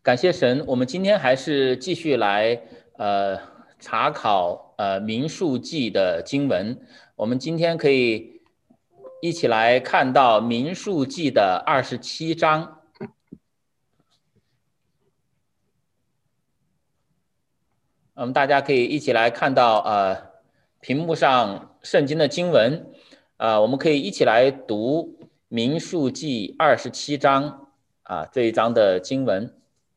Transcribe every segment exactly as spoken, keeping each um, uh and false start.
感谢神，我们今天还是继续来呃查考呃民数记的经文。我们今天可以一起来看到民数记的二十七章。我们大家可以一起来看到呃屏幕上圣经的经文，呃，我们可以一起来读民数记二十七章啊这一章的经文。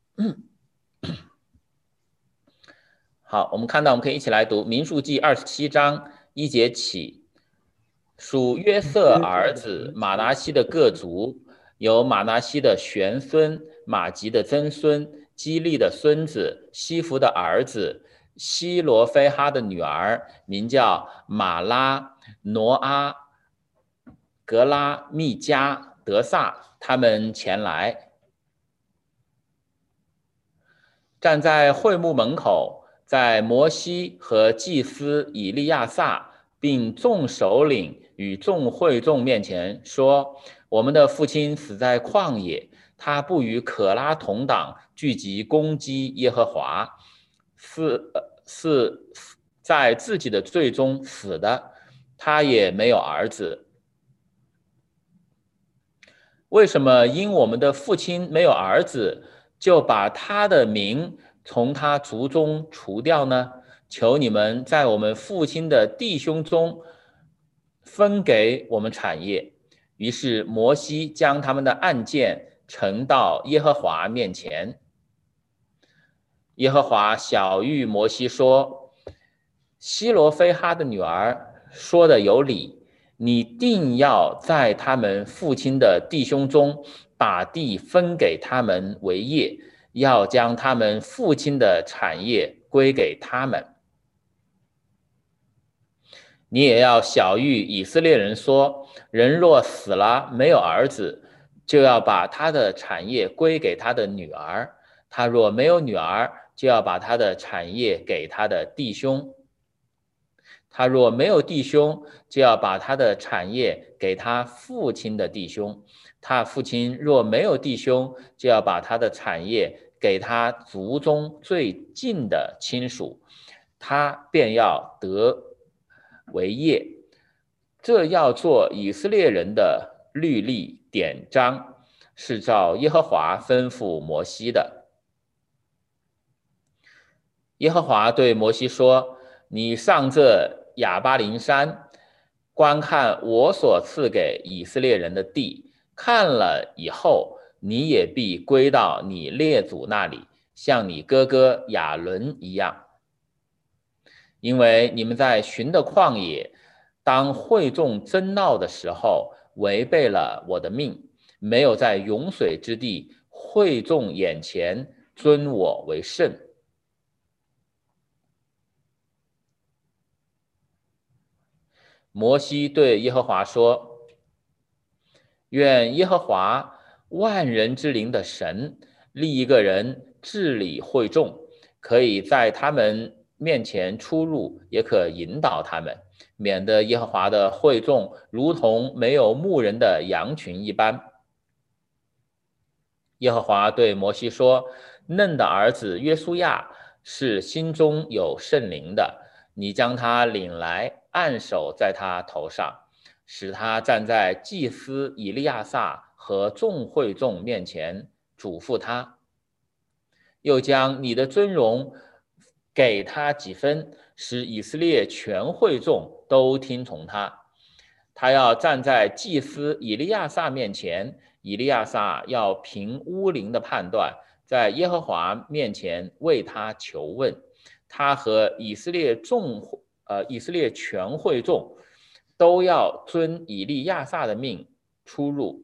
好，我们看到，我们可以一起来读《民数记》二十七章一节起。属约瑟儿子马拿西的各族，有马拿西的玄孙、马吉的曾孙、基利的孙子、西弗的儿子、希罗非哈的女儿，名叫马拉、挪阿、格拉、密加、德萨，他们前来，站在会幕门口。在摩西和祭司以利亚撒并众首领与众会众面前说：我们的父亲死在旷野，他不与可拉同党聚集攻击耶和华，是是在自己的罪中死的，他也没有儿子。为什么因我们的父亲没有儿子，就把他的名从他族中除掉呢？求你们在我们父亲的弟兄中分给我们产业。于是摩西将他们的案件呈到耶和华面前。耶和华晓谕摩西说：希罗非哈的女儿说的有理，你定要在他们父亲的弟兄中把地分给他们为业，要将他们父亲的产业归给他们。你也要晓谕以色列人说：人若死了没有儿子，就要把他的产业归给他的女儿；他若没有女儿，就要把他的产业给他的弟兄；他若没有弟兄，就要把他的产业给他父亲的弟兄；他父亲若没有弟兄，就要把他的产业给他族中最近的亲属，他便要得为业。这要做以色列人的律例典章，是照耶和华吩咐摩西的。耶和华对摩西说：你上这亚巴琳山，观看我所赐给以色列人的地，看了以后，你也必归到你列祖那里，像你哥哥亚伦一样。因为你们在寻的旷野，当会众争闹的时候，违背了我的命，没有在涌水之地会众眼前尊我为圣。摩西对耶和华说：愿耶和华万人之灵的神立一个人治理会众，可以在他们面前出入，也可引导他们，免得耶和华的会众如同没有牧人的羊群一般。耶和华对摩西说：嫩的儿子约书亚是心中有圣灵的，你将他领来，按手在他头上，使他站在祭司以利亚撒和众会众面前，嘱咐他。又将你的尊荣给他几分，使以色列全会众都听从他。他要站在祭司以利亚撒面前，以利亚撒要凭乌灵的判断，在耶和华面前为他求问。他和以色列众呃以色列全会众都要遵以利亚撒的命出入。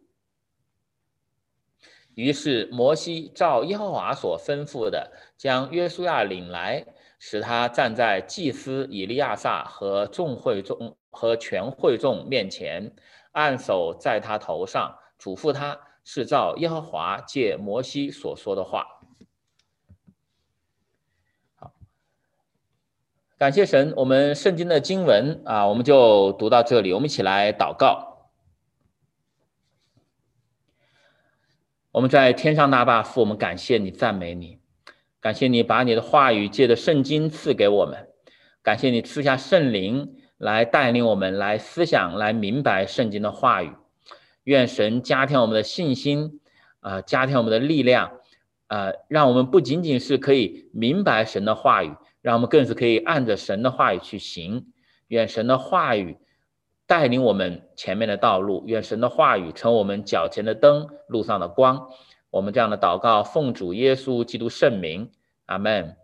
于是摩西照耶和华所吩咐的，将约书亚领来，使他站在祭司以利亚撒和众会众和全会众面前，按手在他头上，嘱咐他，是照耶和华借摩西所说的话。好，感谢神，我们圣经的经文啊，我们就读到这里，我们一起来祷告。 我们在天上大爸父，我们感谢你，赞美你，感谢你把你的话语借着圣经赐给我们，感谢你赐下圣灵来带领我们来思想，来明白圣经的话语。愿神加添我们的信心，啊、呃，加添我们的力量，啊、呃，让我们不仅仅是可以明白神的话语，让我们更是可以按着神的话语去行。愿神的话语带领我们前面的道路，愿神的话语成我们脚前的灯，路上的光。我们这样的祷告，奉主耶稣基督圣名，阿们。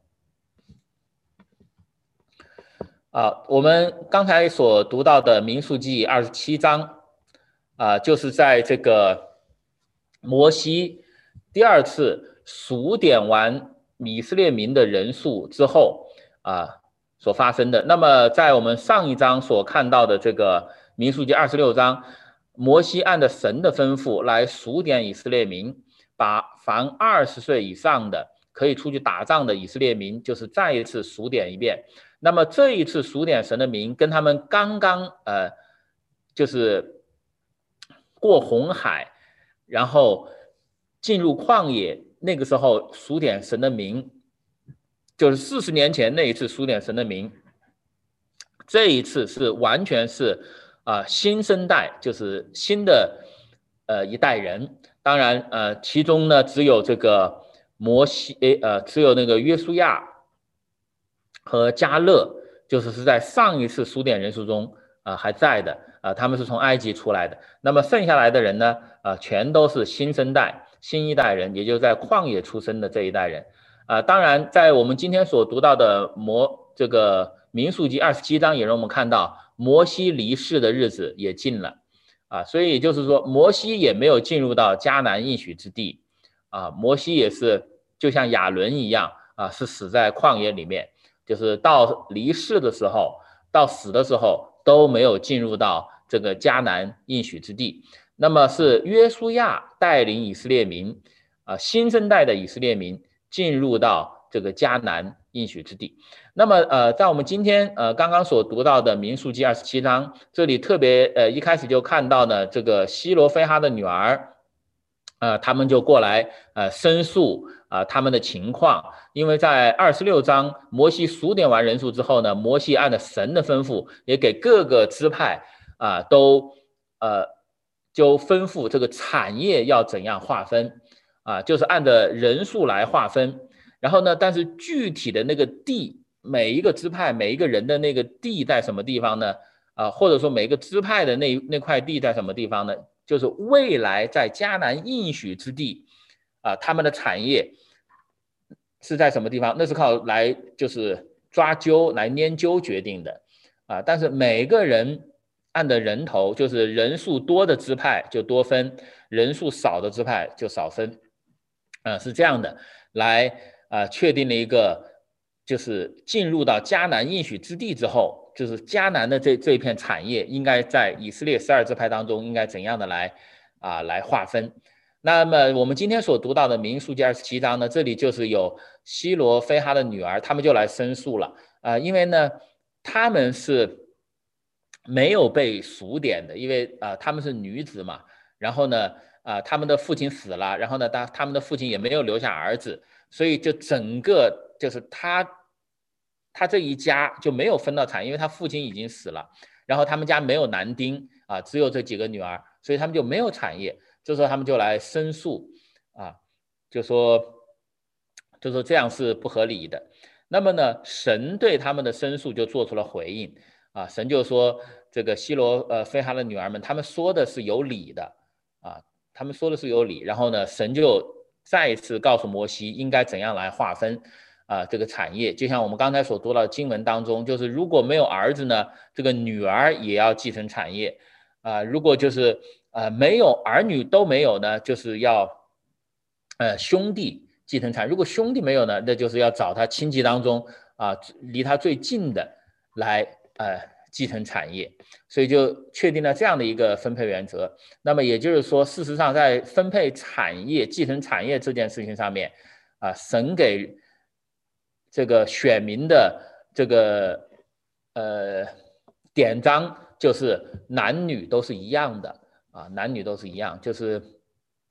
啊，我们刚才所读到的民数记二十七章，啊，就是在这个摩西第二次数点完以色列民的人数之后啊所发生的。那么在我们上一章所看到的这个民数记二十六章，摩西按照神的吩咐来数点以色列民，把凡二十岁以上的可以出去打仗的以色列民，就是再一次数点一遍。那么这一次数点神的民，跟他们刚刚呃，就是过红海，然后进入旷野，那个时候数点神的民，就是四十年前那一次数点神的民，这一次是完全是啊、呃、新生代，就是新的呃一代人。当然呃，其中呢只有这个摩西，呃，只有那个约书亚和迦勒，就是是在上一次数点人数中啊、呃、还在的啊、呃，他们是从埃及出来的。那么剩下来的人呢，啊、呃，全都是新生代、新一代人，也就是在旷野出生的这一代人。啊、呃，当然，在我们今天所读到的摩这个民数记二十七章，也让我们看到摩西离世的日子也近了啊，所以就是说，摩西也没有进入到迦南应许之地啊，摩西也是就像亚伦一样啊，是死在旷野里面。就是到离世的时候，到死的时候都没有进入到这个迦南应许之地。那么是约书亚带领以色列民啊、呃，新生代的以色列民进入到这个迦南应许之地。那么呃，在我们今天呃刚刚所读到的民数记二十七章，这里特别呃一开始就看到呢，这个西罗非哈的女儿。呃，他们就过来呃申诉啊、呃、他们的情况，因为在二十六章摩西数点完人数之后呢，摩西按照神的吩咐，也给各个支派啊、呃、都呃就吩咐这个产业要怎样划分啊、呃，就是按照人数来划分。然后呢，但是具体的那个地，每一个支派每一个人的那个地在什么地方呢？啊、呃，或者说每个支派的那那块地在什么地方呢？就是未来在迦南应许之地啊，他们的产业是在什么地方？那是靠来就是抓阄来拈阄决定的啊。但是每个人按的人头，就是人数多的支派就多分，人数少的支派就少分，啊，是这样的，来啊确定了一个就是进入到迦南应许之地之后。就是迦南的这这一片产业，应该在以色列十二支派当中，应该怎样的来啊来划分？那么我们今天所读到的民数记二十七章呢，这里就是有西罗非哈的女儿，他们就来申诉了啊、呃，因为呢他们是没有被数点的，因为啊、呃、他们是女子嘛，然后呢啊、呃、他们的父亲死了，然后呢他他们的父亲也没有留下儿子，所以就整个就是他。他这一家就没有分到产业，因为他父亲已经死了，然后他们家没有男丁啊，只有这几个女儿，所以他们就没有产业。这时候他们就来申诉啊，就说就说这样是不合理的。那么呢，神对他们的申诉就做出了回应啊，神就说这个西罗呃非哈的女儿们，他们说的是有理的啊，他们说的是有理。然后呢，神就再一次告诉摩西应该怎样来划分。啊，这个产业就像我们刚才所读到的经文当中，就是如果没有儿子呢，这个女儿也要继承产业啊。如果就是呃没有儿女都没有呢，就是要呃兄弟继承产业。如果兄弟没有呢，那就是要找他亲戚当中啊离他最近的来呃继承产业。所以就确定了这样的一个分配原则。那么也就是说，事实上在分配产业、继承产业这件事情上面啊，神给这个选民的这个呃典章就是男女都是一样的啊，男女都是一样，就是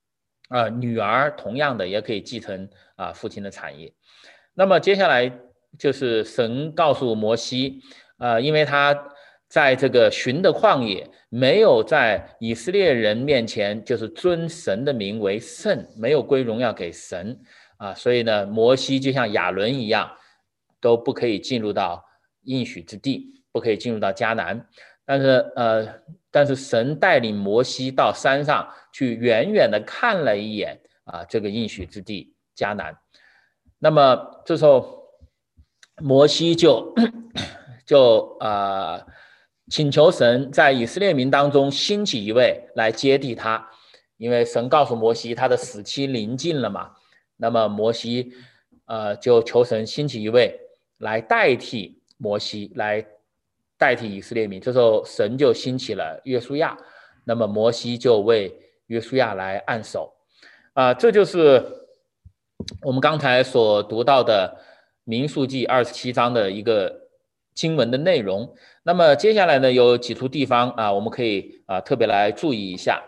啊、呃，女儿同样的也可以继承啊、呃、父亲的产业。那么接下来就是神告诉摩西，呃，因为他在这个寻的旷野没有在以色列人面前就是尊神的名为圣，没有归荣耀给神啊，所以呢，摩西就像亚伦一样，都不可以进入到应许之地，不可以进入到迦南。但是呃，但是神带领摩西到山上去，远远的看了一眼啊，这个应许之地迦南。那么这时候摩西就就啊、呃、请求神在以色列民当中兴起一位来接替他，因为神告诉摩西他的死期临近了嘛。那么摩西呃就求神兴起一位来代替摩西，来代替以色列民。这时候神就兴起了约书亚，那么摩西就为约书亚来按手啊、呃，这就是我们刚才所读到的民数记二十七章的一个经文的内容。那么接下来呢，有几处地方啊，我们可以啊特别来注意一下。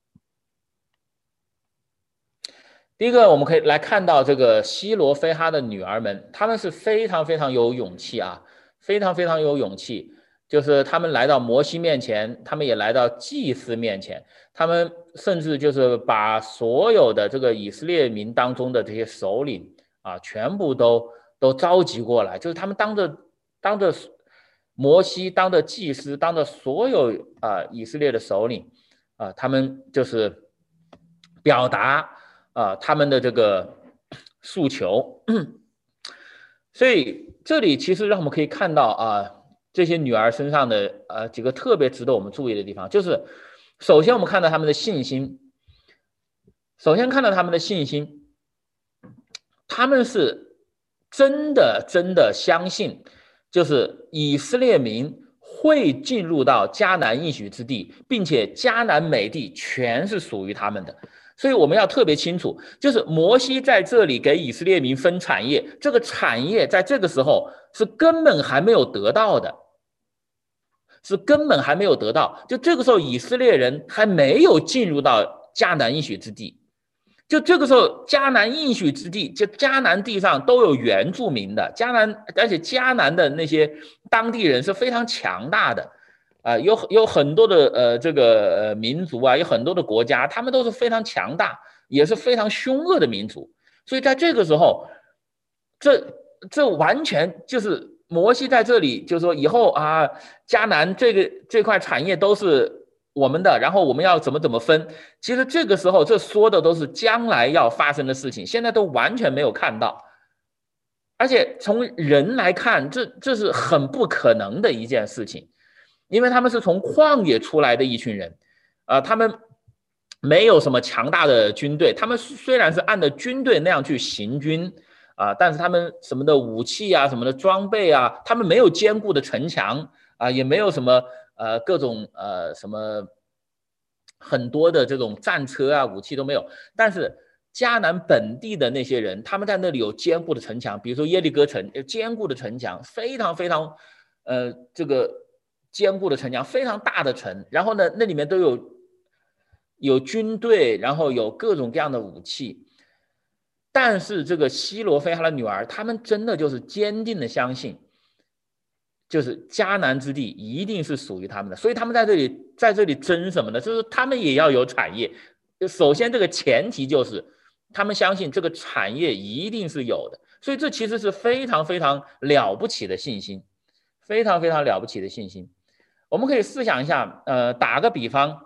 第一个，我们可以来看到这个西罗非哈的女儿们，她们是非常非常有勇气啊，非常非常有勇气。就是他们来到摩西面前，他们也来到祭司面前，他们甚至就是把所有的这个以色列民当中的这些首领啊，全部都都召集过来，就是他们当着当着摩西，当着祭司，当着所有啊以色列的首领啊，他们就是表达啊他们的这个诉求。所以这里其实让我们可以看到啊。这些女儿身上的呃几个特别值得我们注意的地方，就是首先我们看到她们的信心，首先看到她们的信心，她们是真的真的相信，就是以色列民会进入到迦南应许之地，并且迦南美地全是属于他们的。所以我们要特别清楚，就是摩西在这里给以色列民分产业，这个产业在这个时候是根本还没有得到的。是根本还没有得到，就这个时候以色列人还没有进入到迦南应许之地，就这个时候迦南应许之地，就迦南地上都有原住民的迦南，而且迦南的那些当地人是非常强大的，啊、呃，有有很多的呃这个呃民族啊，有很多的国家，他们都是非常强大，也是非常凶恶的民族，所以在这个时候，这这完全就是。摩西在这里就说以后啊，迦南这个这块产业都是我们的，然后我们要怎么怎么分。其实这个时候这说的都是将来要发生的事情，现在都完全没有看到。而且从人来看，这这是很不可能的一件事情，因为他们是从旷野出来的一群人，啊、呃，他们没有什么强大的军队，他们虽然是按照军队那样去行军。啊，但是他们什么的武器啊，什么的装备啊，他们没有坚固的城墙啊，也没有什么呃各种呃什么很多的这种战车啊，武器都没有。但是迦南本地的那些人，他们在那里有坚固的城墙，比如说耶利哥城，有坚固的城墙，非常非常呃这个坚固的城墙，非常大的城。然后呢，那里面都有有军队，然后有各种各样的武器。但是这个西罗非哈的女儿，他们真的就是坚定的相信，就是迦南之地一定是属于他们的，所以他们在这里在这里争什么呢？就是他们也要有产业。首先这个前提就是他们相信这个产业一定是有的，所以这其实是非常非常了不起的信心，非常非常了不起的信心。我们可以试想一下，呃，打个比方，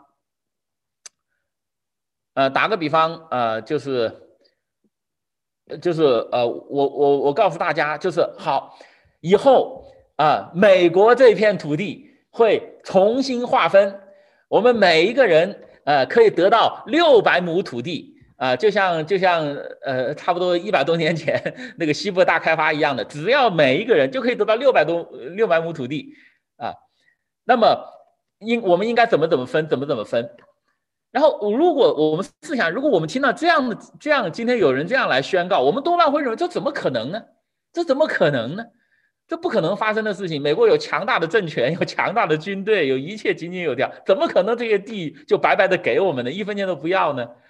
呃，打个比方，呃，就是。就是呃，我我我告诉大家，就是好，以后啊、呃，美国这片土地会重新划分，我们每一个人呃可以得到六百亩土地啊、呃，就像就像呃差不多一百多年前那个西部大开发一样的，只要每一个人就可以得到六百多六百亩土地啊，那么应我们应该怎么怎么分，怎么怎么分。然后，如果我们试想，如果我们听到这样的这样，今天有人这样来宣告，我们多半会认为这怎么可能呢？这怎么可能呢？这不可能发生的事情。美国有强大的政权，有强大的军队，有一切井井有条，怎么可能这些地就白白的给我们呢？一分钱都不要呢？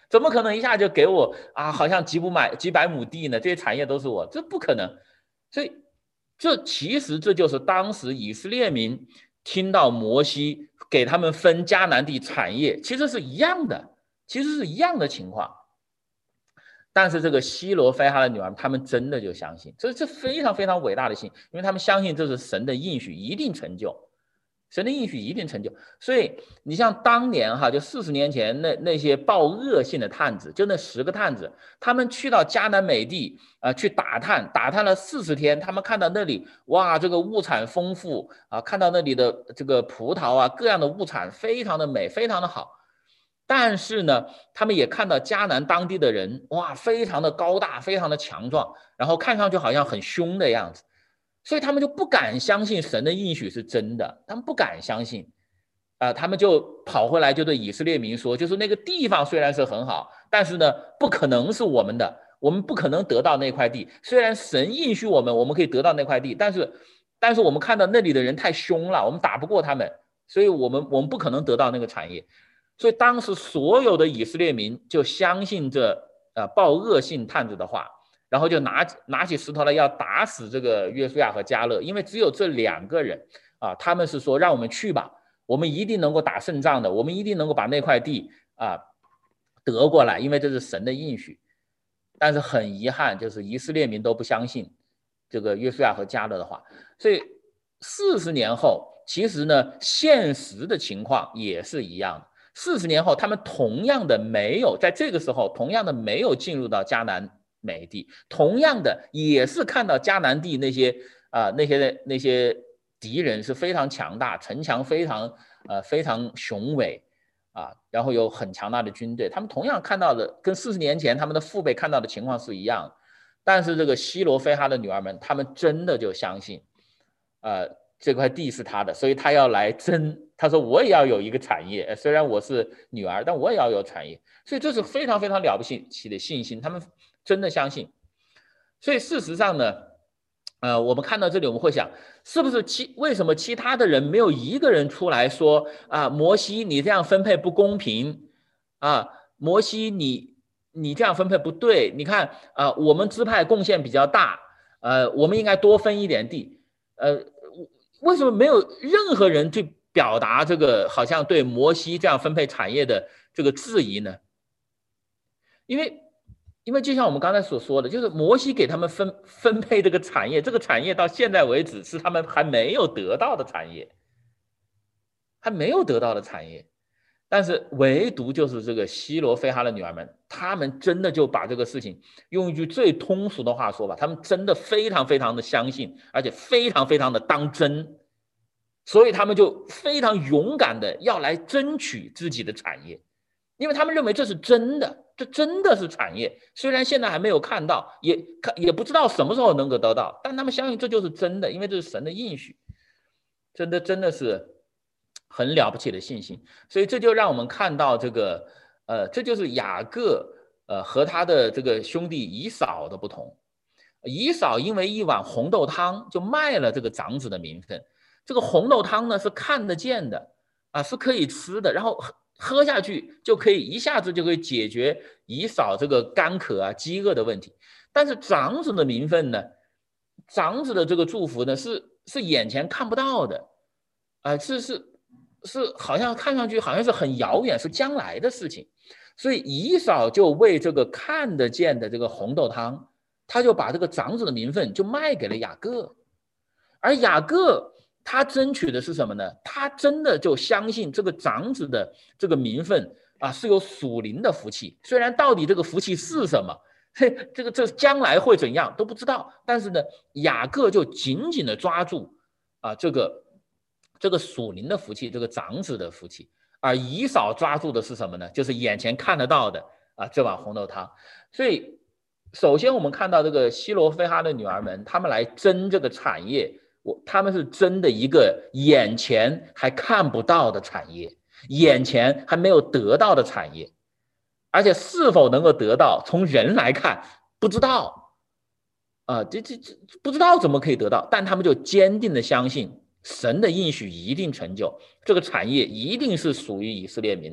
怎么可能一下就给我啊？好像几百买几百亩地呢？这些产业都是我，这不可能。所以，这其实这就是当时以色列民听到摩西给他们分迦南地产业，其实是一样的，其实是一样的情况。但是这个希罗非哈的女儿，他们真的就相信，这是非常非常伟大的信，因为他们相信这是神的应许，一定成就。神的应许一定成就，所以你像当年哈，就四十年前那那些报恶信的探子，就那十个探子，他们去到迦南美地啊、呃，去打探，打探了四十天，他们看到那里哇，这个物产丰富啊，看到那里的这个葡萄啊，各样的物产非常的美，非常的好。但是呢，他们也看到迦南当地的人哇，非常的高大，非常的强壮，然后看上去好像很凶的样子。所以他们就不敢相信神的应许是真的，他们不敢相信，啊、呃，他们就跑回来就对以色列民说，就是那个地方虽然是很好，但是呢，不可能是我们的，我们不可能得到那块地。虽然神应许我们，我们可以得到那块地，但是，但是我们看到那里的人太凶了，我们打不过他们，所以我们我们不可能得到那个产业。所以当时所有的以色列民就相信这呃报恶信探子的话。然后就拿拿起石头来要打死这个约书亚和迦勒，因为只有这两个人啊，他们是说让我们去吧，我们一定能够打胜仗的，我们一定能够把那块地啊得过来，因为这是神的应许。但是很遗憾，就是以色列民都不相信这个约书亚和迦勒的话，所以四十年后，其实呢，现实的情况也是一样的。四十年后，他们同样的没有在这个时候，同样的没有进入到迦南美地，同样的也是看到迦南地那些啊、呃、那些那些敌人是非常强大，城墙非常呃非常雄伟啊，然后有很强大的军队，他们同样看到的跟四十年前他们的父辈看到的情况是一样，但是这个希罗非哈的女儿们，他们真的就相信，呃这块地是他的，所以他要来争。他说我也要有一个产业，虽然我是女儿，但我也要有产业。所以这是非常非常了不起的信心，他们真的相信。所以事实上呢，呃，我们看到这里，我们会想，是不是其为什么其他的人没有一个人出来说啊，摩西你这样分配不公平啊，摩西你你这样分配不对，你看啊，我们支派贡献比较大，呃，我们应该多分一点地，呃。为什么没有任何人去表达这个好像对摩西这样分配产业的这个质疑呢？因为，因为就像我们刚才所说的，就是摩西给他们分分配这个产业，这个产业到现在为止是他们还没有得到的产业，还没有得到的产业。但是唯独就是这个希罗非哈的女儿们，他们真的就把这个事情用一句最通俗的话说吧，他们真的非常非常的相信，而且非常非常的当真，所以他们就非常勇敢的要来争取自己的产业，因为他们认为这是真的，这真的是产业，虽然现在还没有看到，也也不知道什么时候能够得到，但他们相信这就是真的，因为这是神的应许，真的真的是很了不起的信心。所以这就让我们看到这个，呃，这就是雅各呃和他的这个兄弟以扫的不同。以扫因为一碗红豆汤就卖了这个长子的名分，这个红豆汤呢是看得见的啊，是可以吃的，然后喝下去就可以一下子就可以解决以扫这个干渴啊、饥饿的问题。但是长子的名分呢，长子的这个祝福呢是是眼前看不到的，啊、呃，是是是，好像看上去好像是很遥远，是将来的事情。所以以扫就为这个看得见的这个红豆汤，他就把这个长子的名分就卖给了雅各，而雅各他争取的是什么呢？他真的就相信这个长子的这个名分啊是有属灵的福气，虽然到底这个福气是什么，这个这将来会怎样都不知道，但是呢，雅各就紧紧的抓住啊这个这个属灵的福气，这个长子的福气，而以扫抓住的是什么呢？就是眼前看得到的啊这碗红豆汤。所以首先我们看到这个希罗非哈的女儿们，他们来争这个产业，我他们是争的一个眼前还看不到的产业，眼前还没有得到的产业，而且是否能够得到，从人来看不知道啊、呃，这这这不知道怎么可以得到，但他们就坚定的相信神的应许一定成就，这个产业一定是属于以色列民的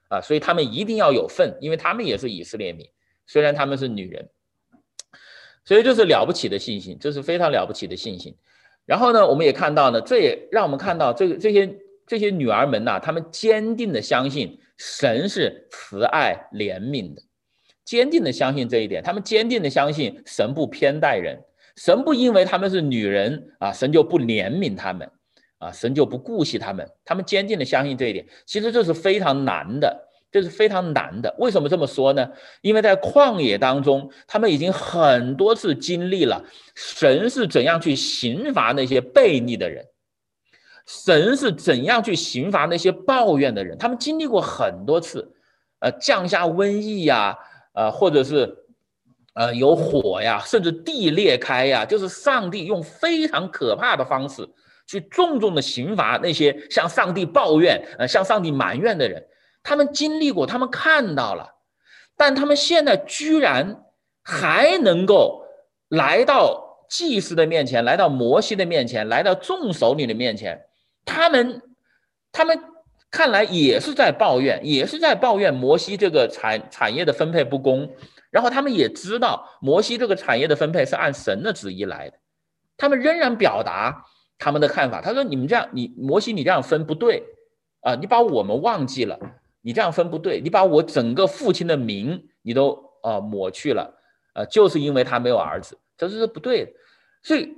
啊，所以他们一定要有份，因为他们也是以色列民，虽然他们是女人。所以这是了不起的信心，这是非常了不起的信心。然后呢，我们也看到呢，这也让我们看到这个这些这些女儿们呐、啊，她们坚定的相信神是慈爱怜悯的，坚定的相信这一点，她们坚定的相信神不偏待人，神不因为她们是女人啊，神就不怜悯她们啊，神就不顾惜她们，她们坚定的相信这一点。其实这是非常难的。这是非常难的。为什么这么说呢？因为在旷野当中，他们已经很多次经历了神是怎样去刑罚那些悖逆的人，神是怎样去刑罚那些抱怨的人。他们经历过很多次，呃，降下瘟疫呀，呃，或者是呃有火呀，甚至地裂开呀，就是上帝用非常可怕的方式去重重的刑罚那些向上帝抱怨、呃向上帝埋怨的人。他们经历过，他们看到了，但他们现在居然还能够来到祭司的面前，来到摩西的面前，来到众首领的面前，他们他们看来也是在抱怨，也是在抱怨摩西这个产产业的分配不公，然后他们也知道摩西这个产业的分配是按神的旨意来的，他们仍然表达他们的看法。他说：“你们这样，你摩西你这样分不对啊，你把我们忘记了。”你这样分不对，你把我整个父亲的名你都呃抹去了，呃，就是因为他没有儿子，这是不对的。所以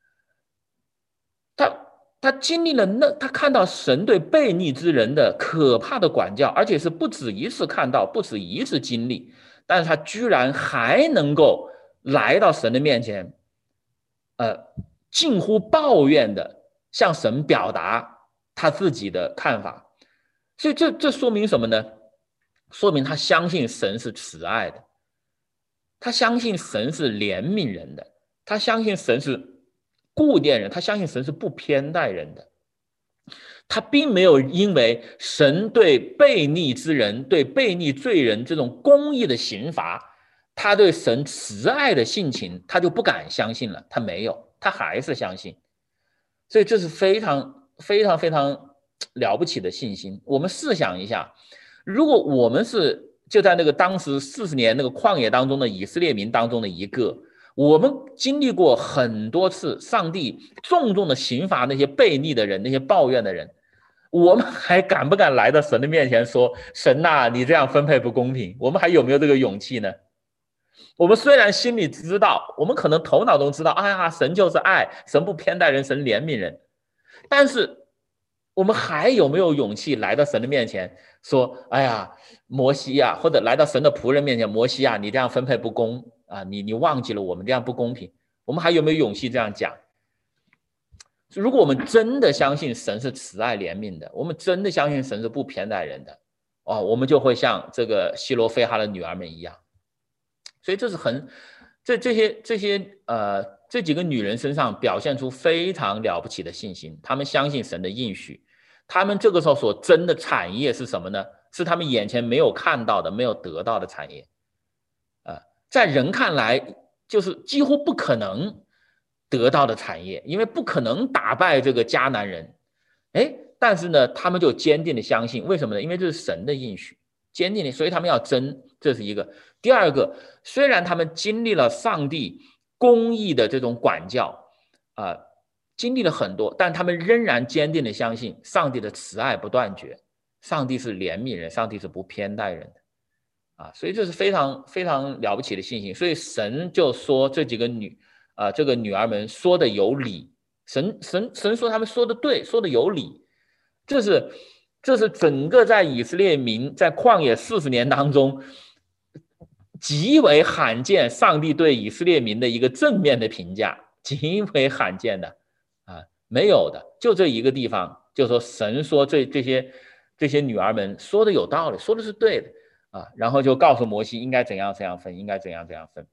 他他经历了那，他看到神对悖逆之人的可怕的管教，而且是不止一次看到，不止一次经历，但是他居然还能够来到神的面前，呃，近乎抱怨的向神表达他自己的看法。所以这这说明什么呢？说明他相信神是慈爱的，他相信神是怜悯人的，他相信神是顾念人，他相信神是不偏待人的。他并没有因为神对悖逆之人、对悖逆罪人这种公义的刑罚，他对神慈爱的性情，他就不敢相信了。他没有，他还是相信。所以这是非常非常非常了不起的信心。我们试想一下，如果我们是就在那个当时四十年那个旷野当中的以色列民当中的一个，我们经历过很多次上帝重重的刑罚那些悖逆的人，那些抱怨的人，我们还敢不敢来到神的面前说：“神呐，你这样分配不公平？”我们还有没有这个勇气呢？我们虽然心里知道，我们可能头脑中知道，哎呀，神就是爱，神不偏待人，神怜悯人，但是我们还有没有勇气来到神的面前说：“哎呀，摩西呀，或者来到神的仆人面前，摩西呀，你这样分配不公啊，你你忘记了我们这样不公平。”我们还有没有勇气这样讲？如果我们真的相信神是慈爱怜悯的，我们真的相信神是不偏待人的，哦，我们就会像这个希罗非哈的女儿们一样。所以这是很，这这些这些呃这几个女人身上表现出非常了不起的信心，她们相信神的应许，她们这个时候所争的产业是什么呢？是她们眼前没有看到的、没有得到的产业，呃，在人看来就是几乎不可能得到的产业，因为不可能打败这个迦南人，哎，但是呢，他们就坚定的相信，为什么呢？因为这是神的应许，坚定的，所以他们要争，这是一个。第二个，虽然他们经历了上帝公义的这种管教，啊、呃，经历了很多，但他们仍然坚定的相信上帝的慈爱不断绝，上帝是怜悯人，上帝是不偏待人的，啊，所以这是非常非常了不起的信心。所以神就说这几个女啊、呃，这个女儿们说的有理，神神神说他们说的对，说的有理，这是这是整个在以色列民在旷野四十年当中极为罕见，上帝对以色列民的一个正面的评价，极为罕见的啊，没有的，就这一个地方，就说神说这这些这些女儿们说的有道理，说的是对的啊，然后就告诉摩西应该怎样怎样分，应该怎样怎样分。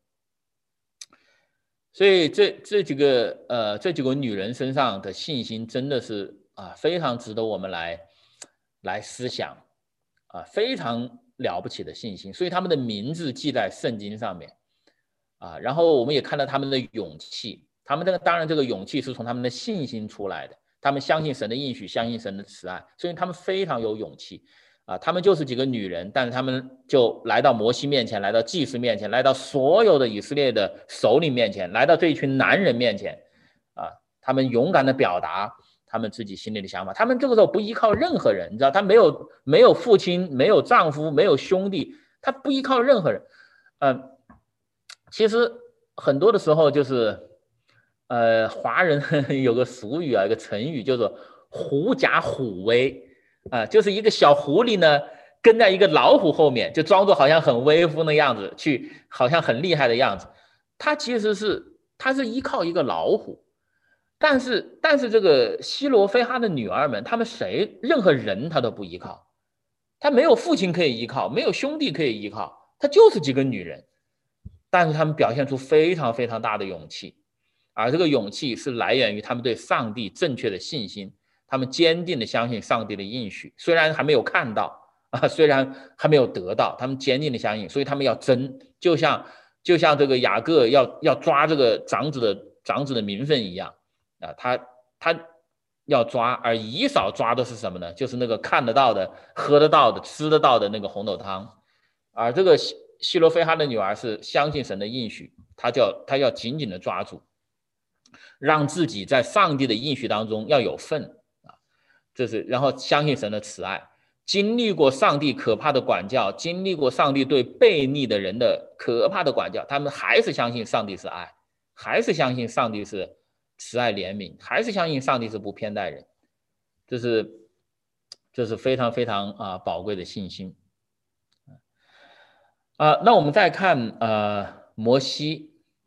所以这这几个呃这几个女人身上的信心真的是啊非常值得我们来来思想啊，非常了不起的信心。所以他们的名字记在圣经上面啊，然后我们也看到他们的勇气，他们这个当然这个勇气是从他们的信心出来的，他们相信神的应许，相信神的慈爱，所以他们非常有勇气啊，他们就是几个女人，但是他们就来到摩西面前，来到祭司面前，来到所有的以色列的首领面前，来到这一群男人面前，啊，他们勇敢的表达他们自己心里的想法。他们这个时候不依靠任何人，你知道，他没有没有父亲，没有丈夫，没有兄弟，他不依靠任何人。嗯、呃，其实很多的时候就是，呃，华人有个俗语啊，一个成语叫做狐假虎威。啊，就是一个小狐狸呢，跟在一个老虎后面，就装作好像很威风的样子，去好像很厉害的样子。他其实是他是依靠一个老虎，但是但是这个希罗非哈的女儿们，他们谁任何人他都不依靠，他没有父亲可以依靠，没有兄弟可以依靠，他就是几个女人，但是他们表现出非常非常大的勇气，而这个勇气是来源于他们对上帝正确的信心。他们坚定的相信上帝的应许，虽然还没有看到啊，虽然还没有得到，他们坚定的相信，所以他们要争，就像就像这个雅各要要抓这个长子的长子的名分一样啊，他他要抓，而以扫抓的是什么呢？就是那个看得到的、喝得到的、吃得到的那个红豆汤，而这个希希罗非哈的女儿是相信神的应许，他叫他要紧紧的抓住，让自己在上帝的应许当中要有份。这是，然后相信神的慈爱，经历过上帝可怕的管教，经历过上帝对悖逆的人的可怕的管教，他们还是相信上帝是爱，还是相信上帝是慈爱怜悯，还是相信上帝是不偏待人，这是这是非常非常啊宝贵的信心啊。那我们再看呃摩西。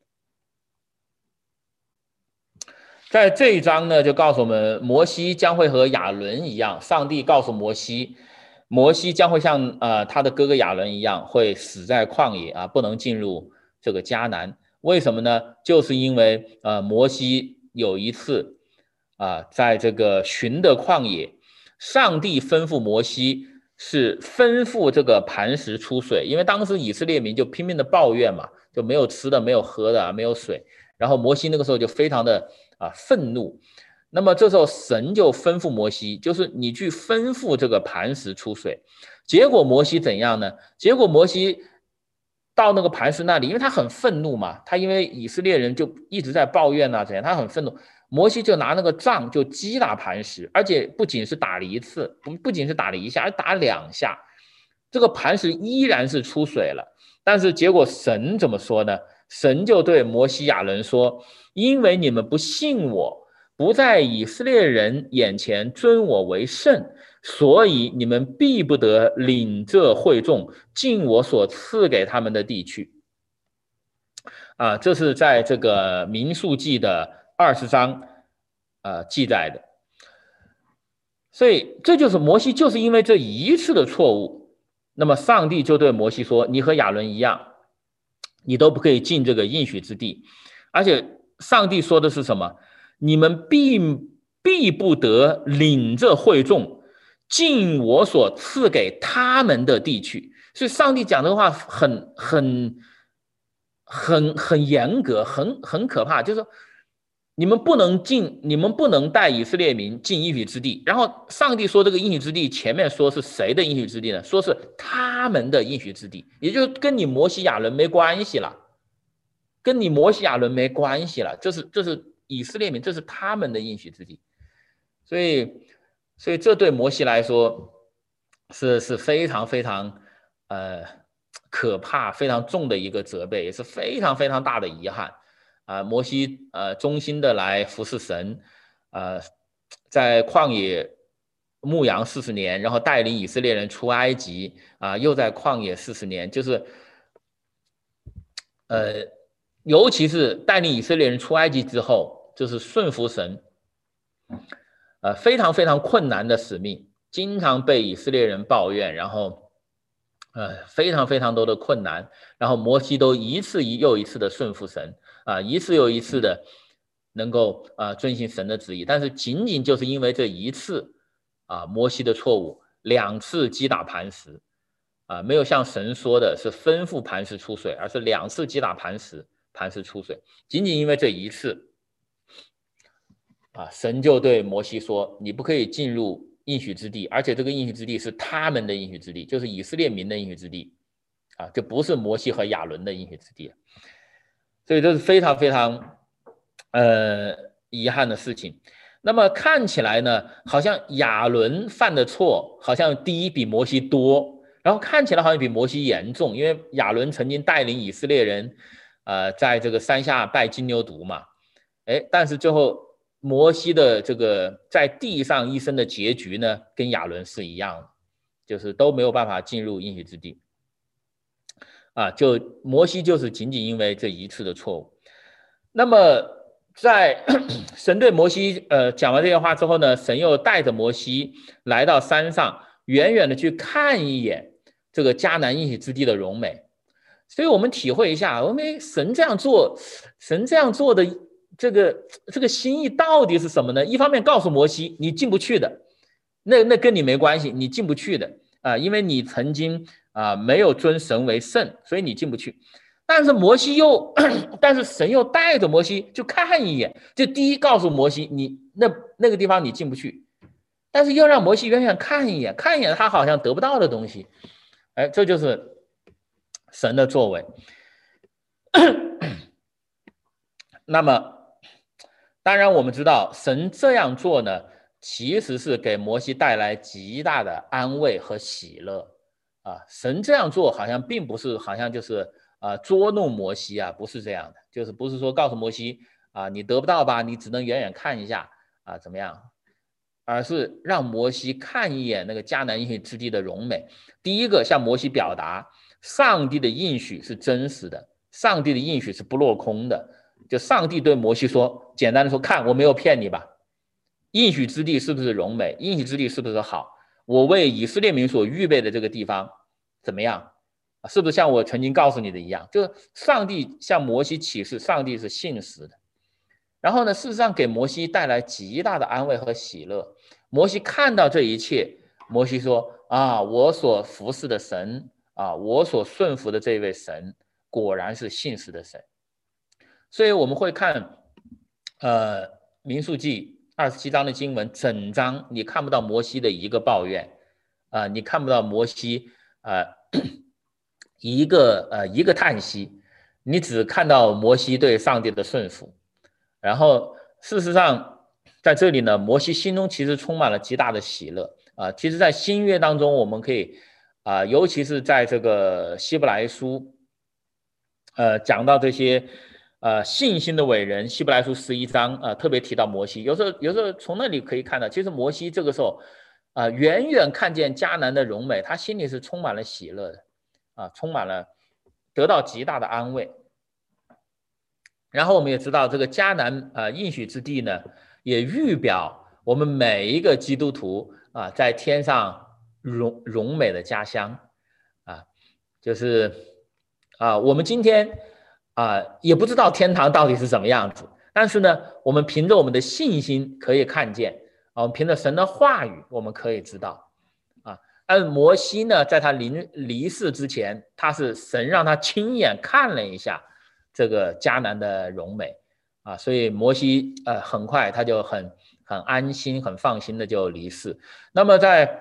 在这一章呢，就告诉我们，摩西将会和亚伦一样，上帝告诉摩西，摩西将会像呃他的哥哥亚伦一样，会死在旷野啊，不能进入这个迦南。为什么呢？就是因为呃摩西有一次啊，在这个寻的旷野，上帝吩咐摩西是吩咐这个磐石出水，因为当时以色列民就拼命的抱怨嘛，就没有吃的，没有喝的，没有水。然后摩西那个时候就非常的啊愤怒，那么这时候神就吩咐摩西，就是你去吩咐这个磐石出水。结果摩西怎样呢？结果摩西到那个磐石那里，因为他很愤怒嘛，他因为以色列人就一直在抱怨啊怎样，他很愤怒。摩西就拿那个杖就击打磐石，而且不仅是打了一次，不仅是打了一下，而打两下，这个磐石依然是出水了。但是结果神怎么说呢？神就对摩西亚伦说，因为你们不信我，不在以色列人眼前尊我为圣，所以你们必不得领这会众进我所赐给他们的地去。啊，这是在这个民数记的二十章呃记载的。所以这就是摩西就是因为这一次的错误，那么上帝就对摩西说，你和亚伦一样，你都不可以进这个应许之地。而且上帝说的是什么？你们必必不得领这会众进我所赐给他们的地去。所以上帝讲这个话很很很很严格，很很可怕，就是说你们不能进，你们不能带以色列民进应许之地。然后上帝说这个应许之地，前面说是谁的应许之地呢？说是他们的应许之地，也就是跟你摩西亚伦没关系了，跟你摩西亚伦没关系了，这是这是以色列民，这是他们的应许之地。所以，所以这对摩西来说是是非常非常呃可怕、非常重的一个责备，也是非常非常大的遗憾。啊、呃，摩西呃忠心的来服侍神，呃，在旷野牧羊四十年，然后带领以色列人出埃及，啊、呃，又在旷野四十年，就是呃，尤其是带领以色列人出埃及之后，就是顺服神，呃，非常非常困难的使命，经常被以色列人抱怨，然后呃，非常非常多的困难，然后摩西都一次又一次的顺服神。啊，一次又一次的能够啊遵行神的旨意，但是仅仅就是因为这一次啊摩西的错误，两次击打磐石啊，没有像神说的是吩咐磐石出水，而是两次击打磐石，磐石出水。仅仅因为这一次啊，神就对摩西说：“你不可以进入应许之地，而且这个应许之地是他们的应许之地，就是以色列民的应许之地啊，就不是摩西和亚伦的应许之地。所以这是非常非常呃遗憾的事情。那么看起来呢，好像亚伦犯的错好像第一比摩西多，然后看起来好像比摩西严重，因为亚伦曾经带领以色列人，呃，在这个山下拜金牛犊嘛，哎，但是最后摩西的这个在地上一生的结局呢，跟亚伦是一样的，就是都没有办法进入应许之地，啊，就摩西就是仅仅因为这一次的错误。那么在神对摩西呃讲完这些话之后呢，神又带着摩西来到山上，远远的去看一眼这个迦南应许之地的荣美。所以我们体会一下，我们神这样做，神这样做的这个这个心意到底是什么呢？一方面告诉摩西，你进不去的，那那跟你没关系，你进不去的啊、呃，因为你曾经啊、呃、没有尊神为圣，所以你进不去。但是摩西又，但是神又带着摩西就看一眼，就第一告诉摩西，你那那个地方你进不去，但是又让摩西远远看一眼，看一眼他好像得不到的东西，哎，这就是神的作为。那么，当然我们知道，神这样做呢，其实是给摩西带来极大的安慰和喜乐啊。神这样做好像并不是，好像就是啊捉弄摩西啊，不是这样的，就是不是说告诉摩西啊你得不到吧，你只能远远看一下啊怎么样，而是让摩西看一眼那个迦南应许之地的荣美。第一个向摩西表达，上帝的应许是真实的，上帝的应许是不落空的。就上帝对摩西说，简单的说，看我没有骗你吧，应许之地是不是荣美，应许之地是不是好，我为以色列民所预备的这个地方怎么样，是不是像我曾经告诉你的一样，就是上帝向摩西启示，上帝是信实的。然后呢，事实上给摩西带来极大的安慰和喜乐。摩西看到这一切，摩西说啊，我所服侍的神啊，我所顺服的这位神果然是信实的神。所以我们会看呃民数记二十七章的经文，整章你看不到摩西的一个抱怨啊、呃，你看不到摩西呃一个呃一个叹息，你只看到摩西对上帝的顺服。然后事实上在这里呢，摩西心中其实充满了极大的喜乐啊、呃。其实在新约当中，我们可以啊、呃，尤其是在这个希伯来书呃讲到这些呃，信心的伟人，希伯来书十一章啊、呃，特别提到摩西。有时候，有时候从那里可以看到，其实摩西这个时候啊、呃，远远看见迦南的荣美，他心里是充满了喜乐的啊、呃，充满了得到极大的安慰。然后我们也知道，这个迦南啊、呃、应许之地呢，也预表我们每一个基督徒啊、呃，在天上荣荣美的家乡啊，就是啊、呃，我们今天。啊、呃，也不知道天堂到底是什么样子，但是呢，我们凭着我们的信心可以看见，啊，我们凭着神的话语，我们可以知道，啊，但是摩西呢，在他临离世之前，他是神让他亲眼看了一下这个迦南的荣美，啊，所以摩西呃很快他就很很安心、很放心的就离世。那么在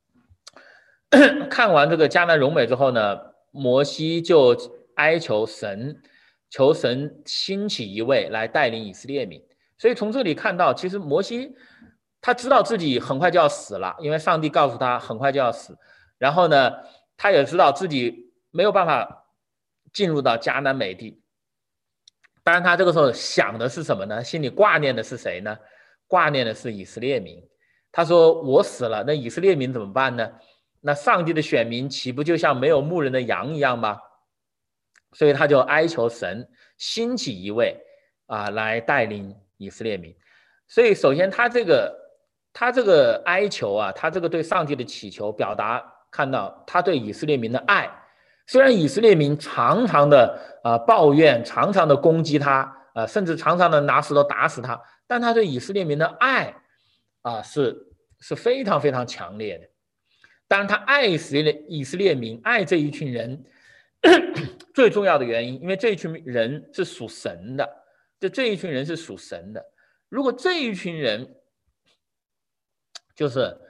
看完这个迦南荣美之后呢，摩西就哀求神。求神兴起一位来带领以色列民，所以从这里看到，其实摩西他知道自己很快就要死了，因为上帝告诉他很快就要死。然后呢，他也知道自己没有办法进入到迦南美地。当然，他这个时候想的是什么呢？心里挂念的是谁呢？挂念的是以色列民。他说：“我死了，那以色列民怎么办呢？那上帝的选民岂不就像没有牧人的羊一样吗？”所以他就哀求神兴起一位啊来带领以色列民。所以首先他这个他这个哀求啊，他这个对上帝的祈求，表达看到他对以色列民的爱。虽然以色列民常常的啊抱怨，常常的攻击他啊，甚至常常的拿石头打死他，但他对以色列民的爱啊是是非常非常强烈的。当然他爱以色列以色列民，爱这一群人。最重要的原因，因为这一群人是属神的，就这一群人是属神的。如果这一群人就是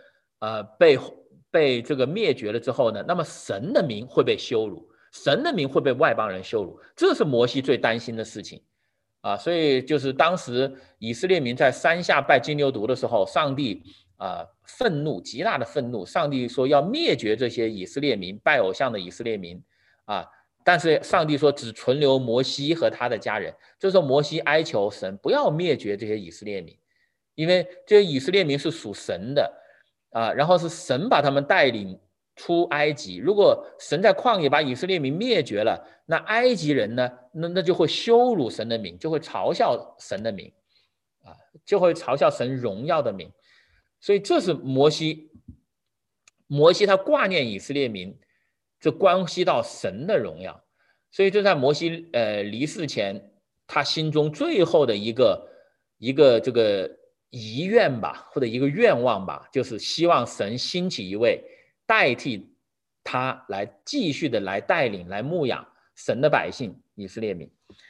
呃被被这个灭绝了之后呢，那么神的名会被羞辱，神的名会被外邦人羞辱，这是摩西最担心的事情啊。所以就是当时以色列民在山下拜金牛犊的时候，上帝啊、呃、愤怒，极大的愤怒，上帝说要灭绝这些以色列民拜偶像的以色列民啊。但是上帝说只存留摩西和他的家人，这时候摩西哀求神不要灭绝这些以色列民，因为这些以色列民是属神的啊，然后是神把他们带领出埃及。如果神在旷野把以色列民灭绝了，那埃及人呢，那那就会羞辱神的名，就会嘲笑神的名啊，就会嘲笑神荣耀的名。所以这是摩西，摩西他挂念以色列民，这关系到神的荣耀。所以这在摩西呃离世前，他心中最后的一个一个这个遗愿吧，或者一个愿望吧，就是希望神兴起一位代替他来继续的来带领、来牧养神的百姓以色列民，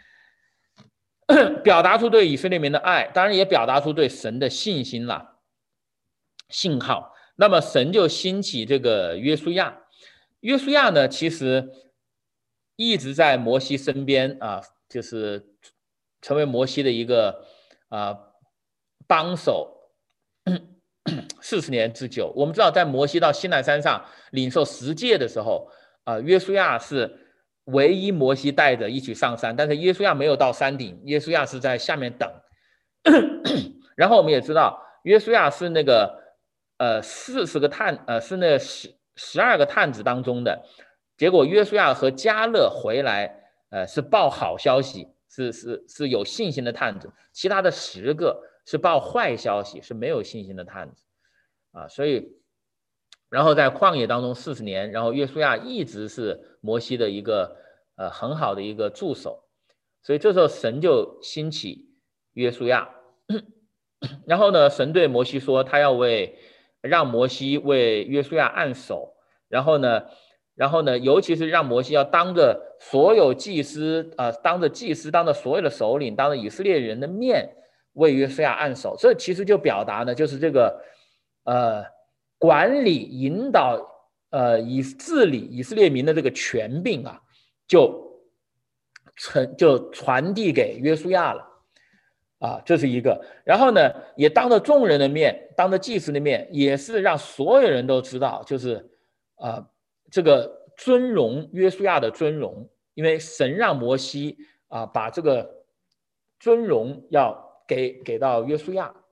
表达出对以色列民的爱，当然也表达出对神的信心啦、信号。那么神就兴起这个约书亚，约书亚呢，其实一直在摩西身边啊，就是成为摩西的一个啊帮手四十年之久。我们知道，在摩西到西奈山上领受十诫的时候，啊，约书亚是唯一摩西带着一起上山，但是约书亚没有到山顶，约书亚是在下面等。然后我们也知道，约书亚是那个呃四十个探呃是那十十二个探子当中的，结果约书亚和迦勒回来，呃是报好消息，是是是有信心的探子，其他的十个是报坏消息，是没有信心的探子啊。所以，然后在旷野当中四十年，然后约书亚一直是摩西的一个呃很好的一个助手，所以这时候神就兴起约书亚。然后呢，神对摩西说，他要为让摩西为约书亚按手，然后呢，然后呢，尤其是让摩西要当着所有祭司啊、呃，当着祭司，当着所有的首领，当着以色列人的面为约书亚按手。这其实就表达呢，就是这个呃管理、引导、呃以治理以色列民的这个权柄啊，就传就传递给约书亚了。啊，这是一个。然后呢，也当着众人的面，当着祭司的面，也是让所有人都知道，就是啊、呃，这个尊荣约书亚的尊荣，因为神让摩西啊、呃、把这个尊荣要给给到约书亚，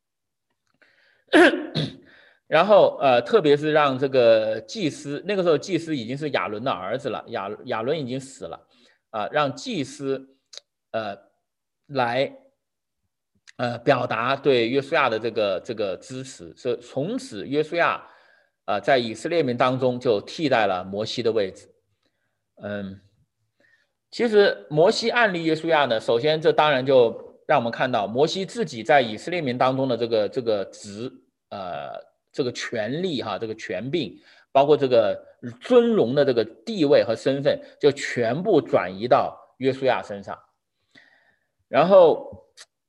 然后呃，特别是让这个祭司，那个时候祭司已经是亚伦的儿子了，亚亚伦已经死了啊、呃，让祭司呃来。呃，表达对约书亚的这个这个支持，所以从此约书亚啊、呃，在以色列民当中就替代了摩西的位置。嗯，其实摩西案例约书亚呢，首先这当然就让我们看到摩西自己在以色列民当中的这个这个职呃这个权利哈，这个权柄，包括这个尊荣的这个地位和身份，就全部转移到约书亚身上，然后。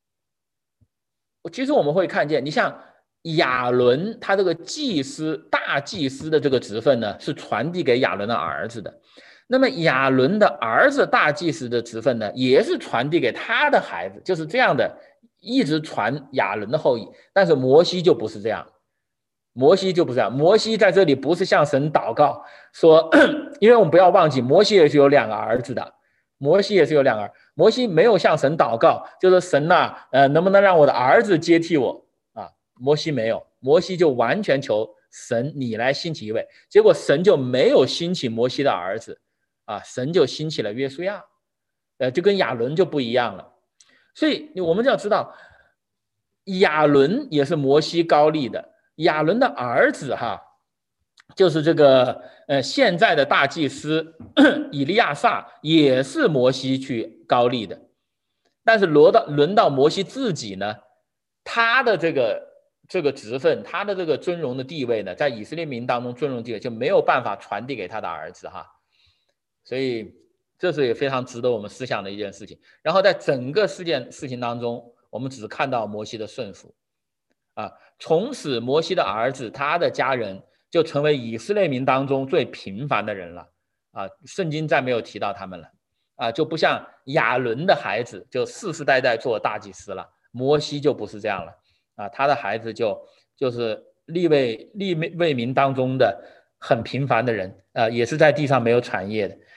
其实我们会看见，你像亚伦，他这个祭司、大祭司的这个职分呢，是传递给亚伦的儿子的。那么亚伦的儿子大祭司的职分呢，也是传递给他的孩子，就是这样的，一直传亚伦的后裔。但是摩西就不是这样，摩西就不是这样。摩西在这里不是向神祷告说，因为我们不要忘记，摩西也是有两个儿子的。摩西也是有两个儿，摩西没有向神祷告，就是神呐、啊，呃，能不能让我的儿子接替我啊？摩西没有，摩西就完全求神，你来兴起一位，结果神就没有兴起摩西的儿子，啊，神就兴起了约书亚，呃，就跟亚伦就不一样了。所以我们就要知道，亚伦也是摩西高立的，亚伦的儿子哈。就是这个呃，现在的大祭司以利亚撒也是摩西去高立的，但是轮到轮到摩西自己呢，他的这个这个职分，他的这个尊荣的地位呢，在以色列民当中尊荣地位就没有办法传递给他的儿子哈，所以这是也非常值得我们思想的一件事情。然后在整个事件事情当中，我们只看到摩西的顺服啊，从此摩西的儿子他的家人就成为以色列民当中最平凡的人了啊，圣经再没有提到他们了啊，就不像亚伦的孩子就世世代代做大祭司了，摩西就不是这样了啊，他的孩子就就是利未利未民当中的很平凡的人啊，也是在地上没有产业的。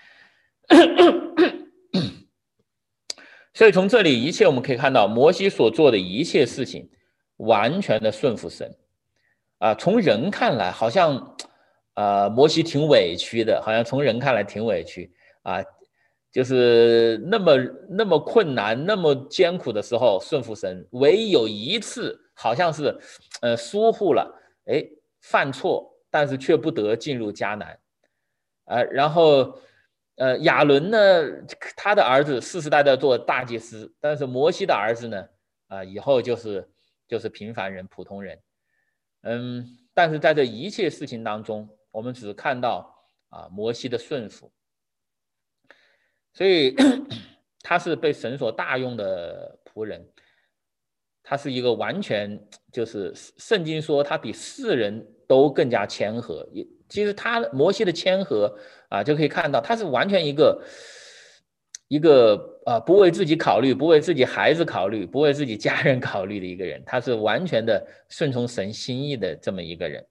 所以从这里一切我们可以看到，摩西所做的一切事情完全的顺服神啊。从人看来，好像呃摩西挺委屈的，好像从人看来挺委屈啊，就是那么那么困难、那么艰苦的时候顺服神，唯有一次好像是呃疏忽了，哎，犯错，但是却不得进入迦南啊，然后。呃，亚伦呢，他的儿子世世代代做大祭司，但是摩西的儿子呢，啊、呃，以后就是就是平凡人、普通人，嗯，但是在这一切事情当中，我们只看到啊、呃、摩西的顺服，所以他是被神所大用的仆人，他是一个完全就是圣经说他比世人都更加谦和，也其实他摩西的谦和啊，就可以看到他是完全一个一个啊不为自己考虑，不为自己孩子考虑，不为自己家人考虑的一个人，他是完全的顺从神心意的这么一个人。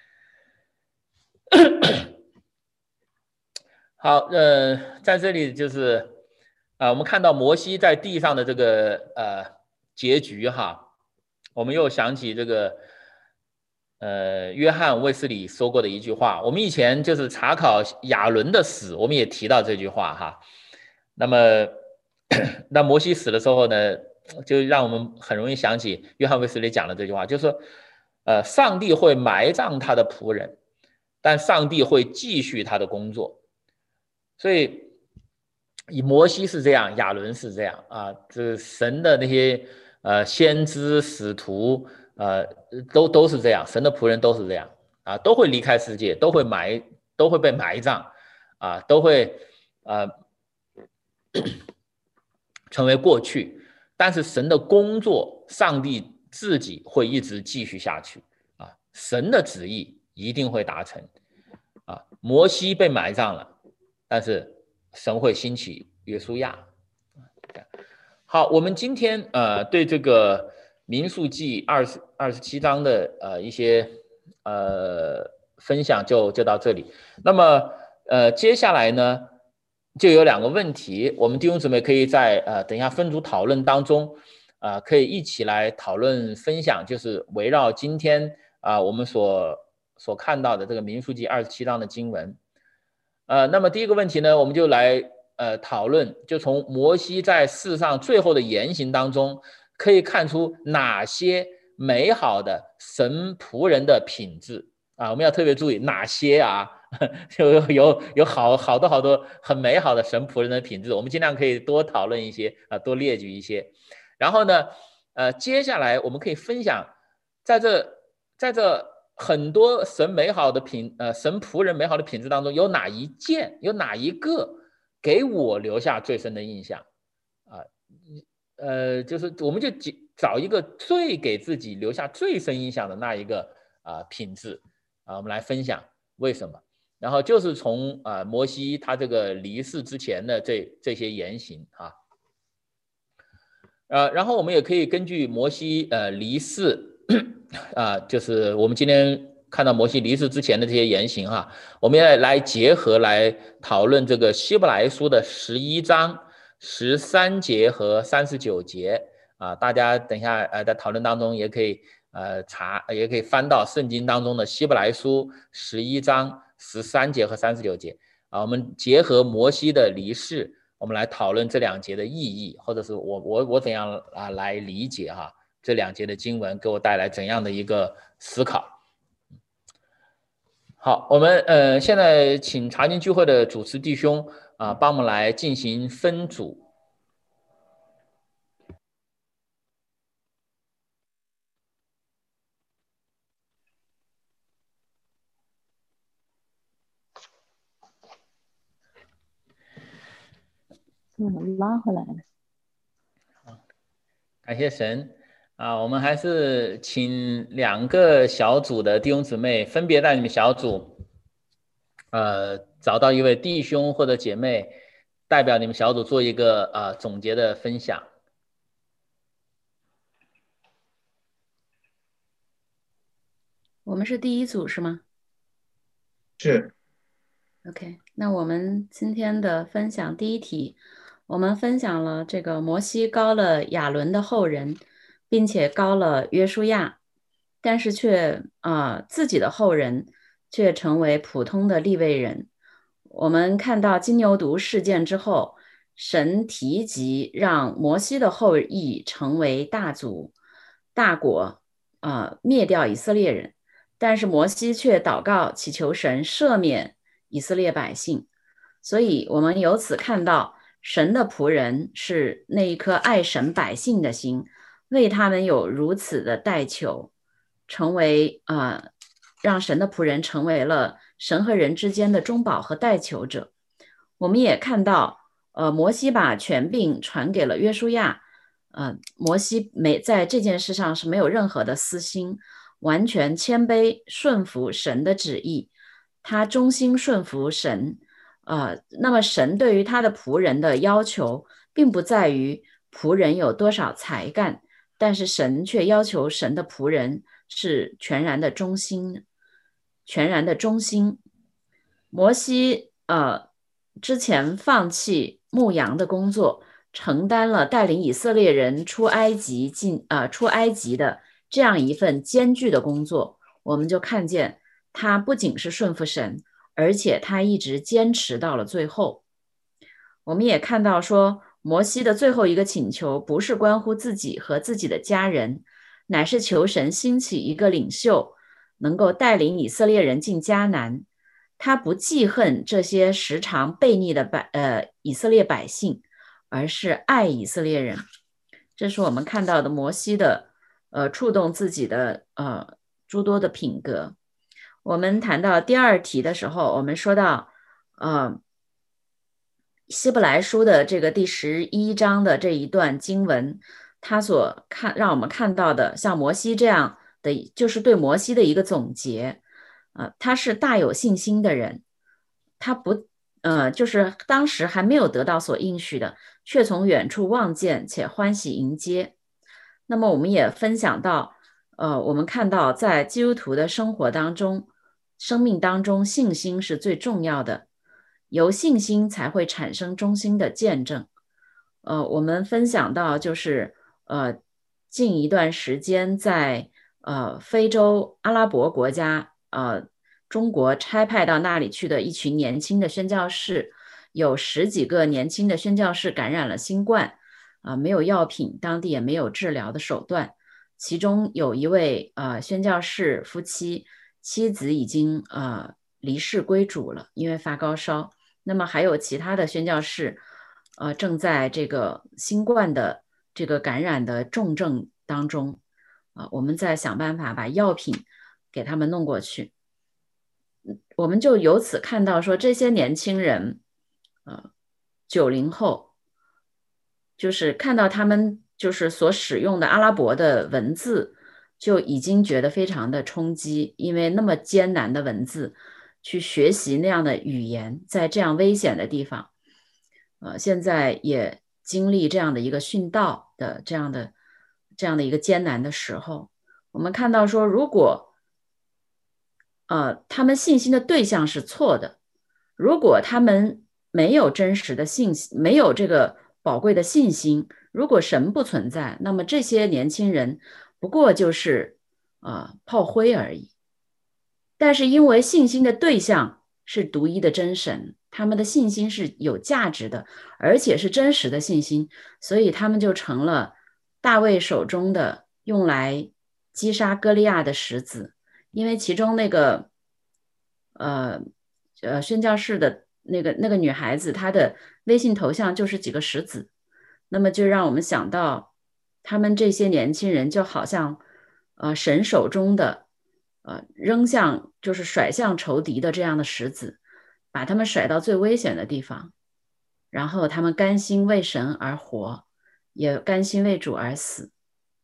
好，呃，在这里就是啊、呃，我们看到摩西在地上的这个呃结局哈，我们又想起这个呃约翰卫斯理说过的一句话，我们以前就是查考亚伦的死，我们也提到这句话哈。那么，那摩西死的时候呢，就让我们很容易想起约翰卫斯理讲的这句话，就是说，呃，上帝会埋葬他的仆人，但上帝会继续他的工作。所以，以摩西是这样，亚伦是这样啊，这神的那些呃先知、使徒，呃，都都是这样，神的仆人都是这样啊，都会离开世界，都会埋，都会被埋葬啊，都会呃成为过去。但是神的工作，上帝自己会一直继续下去啊，神的旨意一定会达成啊。摩西被埋葬了，但是神会兴起约书亚。好，我们今天呃对这个民数记二十二十七章的呃一些呃分享就就到这里。那么呃接下来呢就有两个问题，我们弟兄姊妹可以在呃等一下分组讨论当中啊、呃、可以一起来讨论分享，就是围绕今天啊、呃、我们所所看到的这个民数记二十七章的经文。呃，那么第一个问题呢，我们就来呃讨论，就从摩西在世上最后的言行当中，可以看出哪些美好的神仆人的品质啊？我们要特别注意哪些啊？就有有好好多好多很美好的神仆人的品质，我们尽量可以多讨论一些啊，多列举一些。然后呢，呃，接下来我们可以分享，在这在这很多神美好的品，呃，神仆人美好的品质当中，有哪一件，有哪一个给我留下最深的印象啊？呃，就是我们就找一个最给自己留下最深印象的那一个啊、呃、品质啊，我们来分享为什么。然后就是从啊、呃、摩西他这个离世之前的这这些言行啊，呃，然后我们也可以根据摩西呃离世啊、呃，就是我们今天看到摩西离世之前的这些言行哈、啊，我们要来结合来讨论这个希伯来书的十一章十三节和三十九节啊，大家等一下呃在讨论当中也可以呃查，也可以翻到圣经当中的希伯来书十一章十三节和三十九节啊，我们结合摩西的离世。我们来讨论这两节的意义，或者是我我我怎样啊来理解哈、啊、这两节的经文给我带来怎样的一个思考。好，我们呃现在请查经聚会的主持弟兄啊帮我们来进行分组。 嗯，拉回来了。 感谢神啊，我们还是请两个小组的弟兄姊妹分别在你们小组，呃，找到一位弟兄或者姐妹，代表你们小组做一个呃总结的分享。 我们是第一组是吗是。 ？OK，那我们今天的分享第一题，我们分享了这个摩西高了亚伦的后人，并且高了约书亚，但是却啊、呃自己的后人却成为普通的利未人。我们看到金牛犊事件之后，神提及让摩西的后裔成为大族、大国，啊、灭掉以色列人。但是摩西却祷告祈求神赦免以色列百姓，所以我们由此看到神的仆人是那一颗爱神百姓的心，为他们有如此的代求，成为啊、呃让神的仆人成为了神和人之间的中保和代求者。我们也看到，呃，摩西把权柄传给了约书亚，呃，摩西没在这件事上是没有任何的私心，完全谦卑顺服神的旨意，他忠心顺服神。呃，那么神对于他的仆人的要求，并不在于仆人有多少才干，但是神却要求神的仆人是全然的忠心，全然的忠心。摩西呃之前放弃牧羊的工作，承担了带领以色列人出埃及进呃出埃及的这样一份艰巨的工作，我们就看见他不仅是顺服神，而且他一直坚持到了最后。我们也看到说，摩西的最后一个请求不是关乎自己和自己的家人，乃是求神兴起一个领袖，能够带领以色列人进迦南。他不记恨这些时常悖逆的百呃以色列百姓，而是爱以色列人。这是我们看到的摩西的呃触动自己的呃诸多的品格。我们谈到第二题的时候，我们说到呃希伯来书的这个第十一章的这一段经文，他所看让我们看到的，像摩西这样的，就是对摩西的一个总结。呃，他是大有信心的人，他不，呃，就是当时还没有得到所应许的，却从远处望见且欢喜迎接。那么我们也分享到，呃，我们看到在基督徒的生活当中，生命当中，信心是最重要的，由信心才会产生忠心的见证。呃，我们分享到就是呃，近一段时间在呃非洲阿拉伯国家，呃，中国差派到那里去的一群年轻的宣教士，有十几个年轻的宣教士感染了新冠，啊、呃，没有药品，当地也没有治疗的手段。其中有一位呃宣教士夫妻，妻子已经呃离世归主了，因为发高烧。那么还有其他的宣教士，呃，正在这个新冠的这个感染的重症当中，啊、我们在想办法把药品给他们弄过去。我们就由此看到说，这些年轻人，呃，九零后，就是看到他们就是所使用的阿拉伯的文字，就已经觉得非常的冲击，因为那么艰难的文字，去学习那样的语言，在这样危险的地方，呃，现在也经历这样的一个殉道的这样的这样的一个艰难的时候，我们看到说，如果呃他们信心的对象是错的，如果他们没有真实的信息，没有这个宝贵的信心，如果神不存在，那么这些年轻人不过就是呃炮灰而已。但是因为信心的对象是独一的真神，他们的信心是有价值的，而且是真实的信心，所以他们就成了大卫手中的用来击杀歌利亚的石子。因为其中那个呃呃宣教士的那个那个女孩子，她的微信头像就是几个石子，那么就让我们想到，他们这些年轻人就好像呃神手中的呃扔向就是甩向仇敌的这样的石子，把他们甩到最危险的地方，然后他们甘心为神而活，也甘心为主而死。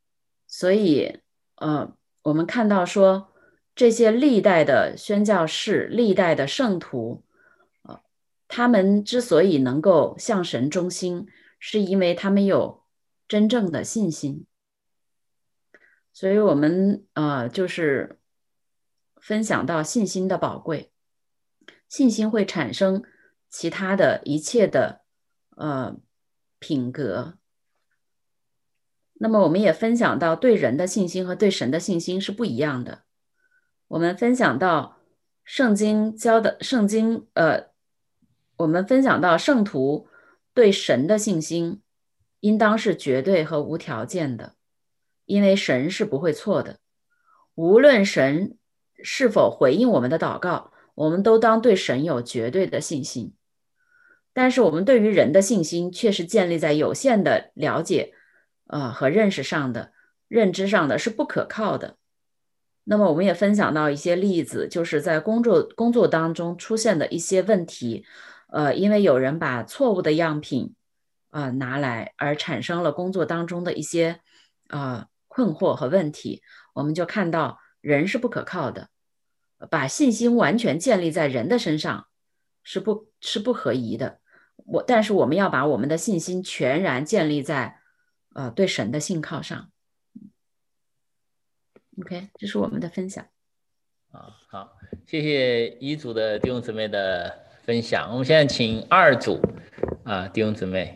所以呃，我们看到说这些历代的宣教士、历代的圣徒，呃，他们之所以能够向神忠心，是因为他们有真正的信心。所以我们呃就是分享到信心的宝贵，信心会产生其他的一切的呃品格。那么我们也分享到对人的信心和对神的信心是不一样的。我们分享到圣经教的圣经呃，我们分享到圣徒对神的信心应当是绝对和无条件的，因为神是不会错的。无论神是否回应我们的祷告，我们都当对神有绝对的信心。但是我们对于人的信心却是建立在有限的了解呃和认识上的，认知上的，是不可靠的。那么我们也分享到一些例子，就是在工作工作当中出现的一些问题，呃，因为有人把错误的样品呃拿来，而产生了工作当中的一些呃困惑和问题。我们就看到人是不可靠的，把信心完全建立在人的身上是不是不合宜的。我但是我们要把我们的信心全然建立在呃对神的信靠上。OK， 这是我们的分享。 啊，好，谢谢一组的弟兄姊妹的分享。我们现在请二组啊弟兄姊妹。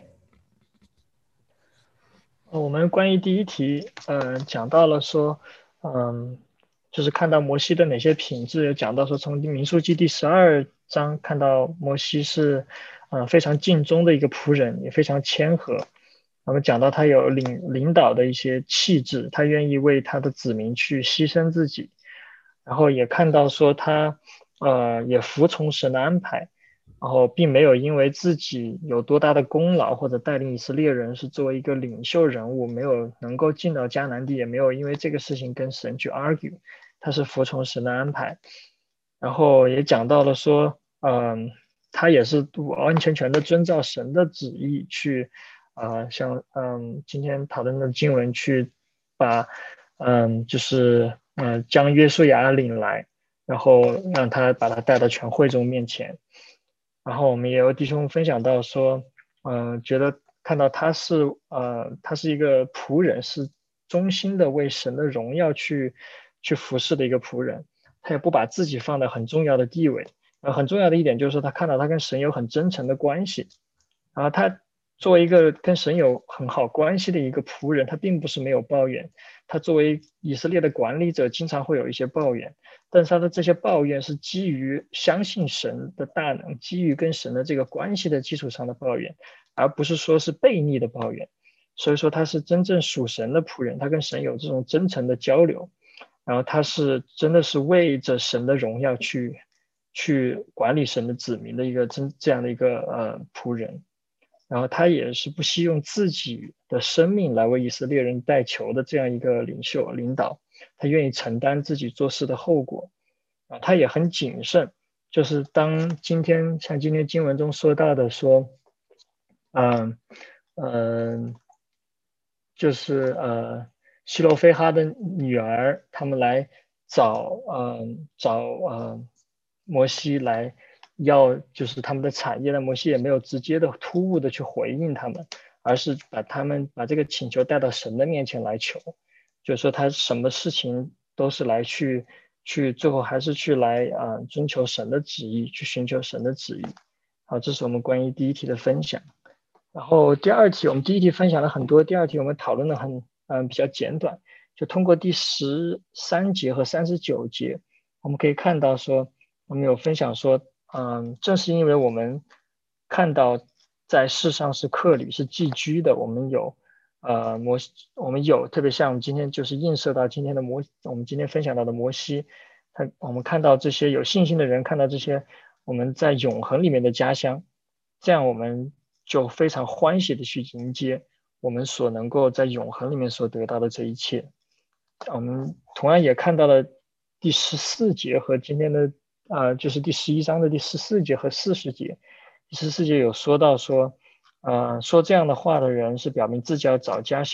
我们关于第一题，呃，讲到了说，嗯，就是看到摩西的哪些品质，有讲到说从民数记第十二章看到摩西是，呃，非常尽忠的一个仆人，也非常谦和。我们讲到他有领领导的一些气质，他愿意为他的子民去牺牲自己，然后也看到说他，呃，也服从神的安排。然后并没有因为自己有多大的功劳或者带领以色列人是作为一个领袖人物，没有能够进到迦南地，也没有因为这个事情跟神去 argue， 他是服从神的安排。然后也讲到了说，嗯，他也是完完全全的遵照神的旨意去，啊、呃，像嗯今天讨论的经文去把，嗯，就是嗯、呃、将约书亚领来，然后让他把他带到全会众面前。然后我们也有弟兄分享到说，呃，觉得看到他是呃，他是一个仆人，是忠心的为神的荣耀去去服侍的一个仆人，他也不把自己放在很重要的地位。呃，很重要的一点就是说，他看到他跟神有很真诚的关系，然后他作为一个跟神有很好关系的一个仆人，他并不是没有抱怨。他作为以色列的管理者，经常会有一些抱怨。但是他的这些抱怨是基于相信神的大能，基于跟神的这个关系的基础上的抱怨，而不是说是悖逆的抱怨。所以说他是真正属神的仆人，他跟神有这种真诚的交流，然后他是真的是为着神的荣耀去去管理神的子民的一个真这样的一个呃仆人。然后他也是不惜用自己的生命来为以色列人代求的这样一个领袖领导，他愿意承担自己做事的后果，啊，他也很谨慎。就是当今天像今天经文中说到的说，嗯嗯，就是呃希罗非哈的女儿他们来找嗯找呃摩西来要就是他们的产业，那摩西也没有直接的突兀的去回应他们，而是把他们把这个请求带到神的面前来求，就是说他什么事情都是来去去最后还是去来啊、呃、遵求神的旨意，去寻求神的旨意。好，这是我们关于第一题的分享。然后第二题我们第一题分享了很多，第二题我们讨论的很嗯、呃、比较简短，就通过第十三节和三十九节我们可以看到说，我们有分享说，嗯，正是因为我们看到在世上是客旅是寄居的，我们有呃摩西，我们有特别像我们今天就是映射到今天的摩，我们今天分享到的摩西，他我们看到这些有信心的人，看到这些我们在永恒里面的家乡，这样我们就非常欢喜的去迎接我们所能够在永恒里面所得到的这一切。我们同样也看到了第十四节和今天的啊、呃，就是第十一章的第十四节和四十节。第十四节有说到说，呃，说这样的话的人是表明自己要找家乡，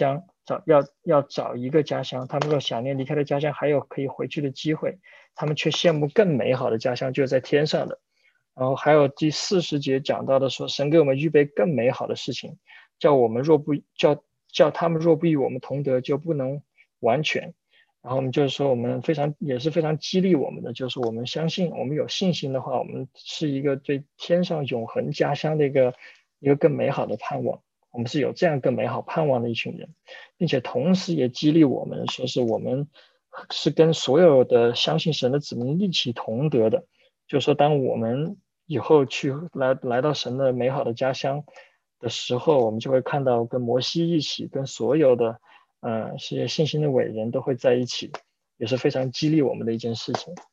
找要要找一个家乡，他们若想念离开的家乡还有可以回去的机会，他们却羡慕更美好的家乡就在天上的。然后还有第四十节讲到的说，神给我们预备更美好的事情，叫我们若不叫叫他们若不与我们同得，就不能完全。然后我们就是说，我们非常也是非常激励我们的，就是我们相信，我们有信心的话，我们是一个对天上永恒家乡的一个一个更美好的盼望。我们是有这样更美好盼望的一群人，并且同时也激励我们，说是我们是跟所有的相信神的子民一起同得的。就是说，当我们以后去来来到神的美好的家乡的时候，我们就会看到跟摩西一起，跟所有的呃这些信心的伟人都会在一起，也是非常激励我们的一件事情。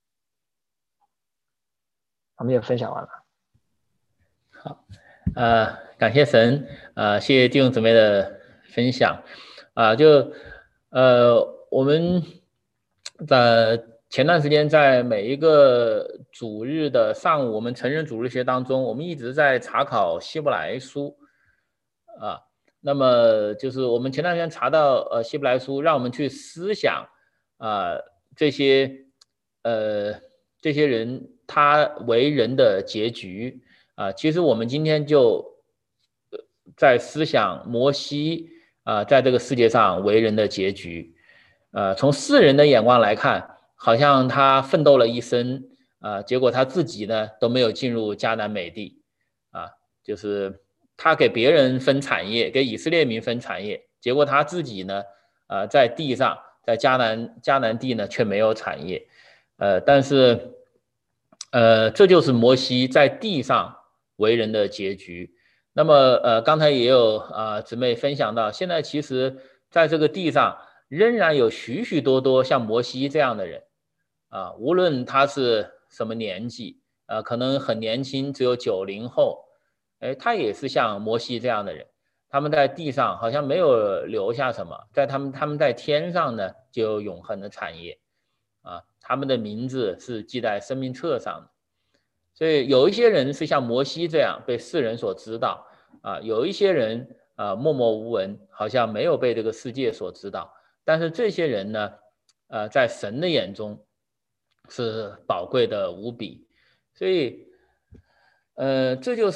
我们也分享完了。 好，呃，感谢神，呃，谢谢弟兄姊妹的分享，啊、呃，就呃我们在前段时间在每一个主日的上午，我们成人主日学当中，我们一直在查考希伯来书，啊，那么就是我们前段时间查到呃希伯来书，让我们去思想啊、呃、这些呃这些人他为人的结局啊、呃，其实我们今天就在思想摩西啊、呃、在这个世界上为人的结局，呃，从世人的眼光来看，好像他奋斗了一生啊、呃，结果他自己呢都没有进入迦南美地啊，就是他给别人分产业，给以色列民分产业，结果他自己呢，呃，在地上，在迦南迦南地呢却没有产业，呃，但是，呃，这就是摩西在地上为人的结局。那么，呃，刚才也有啊、呃、姊妹分享到，现在其实在这个地上仍然有许许多多像摩西这样的人啊，无论他是什么年纪，呃，可能很年轻，只有九零后。哎，他也是像摩西这样的人，他们在地上好像没有留下什么，在他们他们在天上呢就有永恒的产业啊，他们的名字是记在生命册上的。所以有一些人是像摩西这样被世人所知道啊，有一些人啊默默无闻，好像没有被这个世界所知道，但是这些人呢，呃，在神的眼中是宝贵的无比，所以。呃，这就是，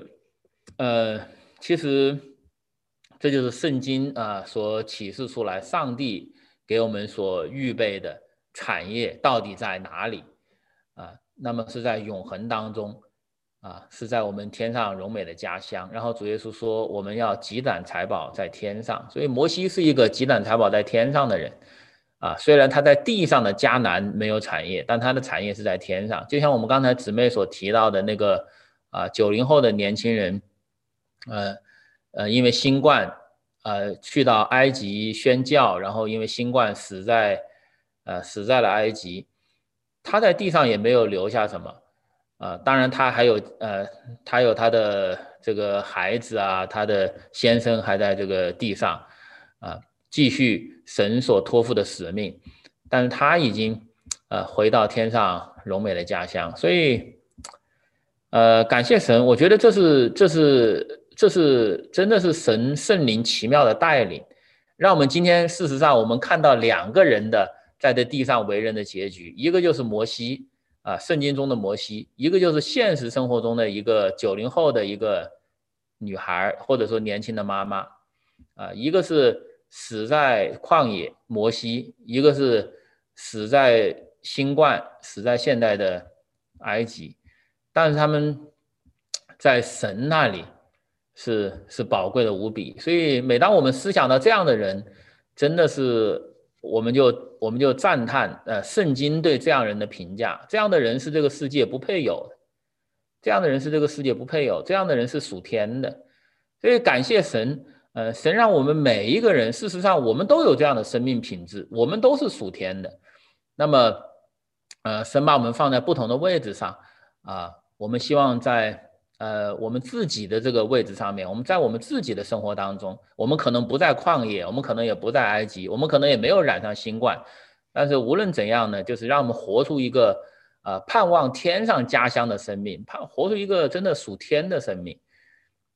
呃，其实这就是圣经啊、呃、所启示出来，上帝给我们所预备的产业到底在哪里啊？那么是在永恒当中啊，是在我们天上荣美的家乡。然后主耶稣说，我们要积攒财宝在天上，所以摩西是一个积攒财宝在天上的人。啊，虽然他在地上的迦南没有产业，但他的产业是在天上。就像我们刚才姊妹所提到的那个啊，九零后的年轻人，呃呃，因为新冠，呃，去到埃及宣教，然后因为新冠死在，呃，死在了埃及。他在地上也没有留下什么，啊、呃，当然他还有呃，他有他的这个孩子啊，他的先生还在这个地上，啊、呃。继续神所托付的使命，但是他已经呃回到天上荣美的家乡，所以呃感谢神，我觉得这是这是这是真的是神圣灵奇妙的带领，让我们今天事实上我们看到两个人的在这地上为人的结局，一个就是摩西啊、呃，圣经中的摩西，一个就是现实生活中的一个九零后的一个女孩或者说年轻的妈妈啊、呃，一个是死在旷野摩西，一个是死在新冠，死在现代的埃及，但是他们在神那里是是宝贵的无比。所以每当我们思想到这样的人，真的是我们就我们就赞叹，呃，圣经对这样人的评价，这样的人是这个世界不配有的，这样的人是这个世界不配有，这样的人是属天的。所以感谢神。呃，神让我们每一个人，事实上我们都有这样的生命品质，我们都是属天的。那么，呃，神把我们放在不同的位置上啊、呃，我们希望在呃我们自己的这个位置上面，我们在我们自己的生活当中，我们可能不在旷野，我们可能也不在埃及，我们可能也没有染上新冠，但是无论怎样呢，就是让我们活出一个呃盼望天上家乡的生命，盼活出一个真的属天的生命啊。呃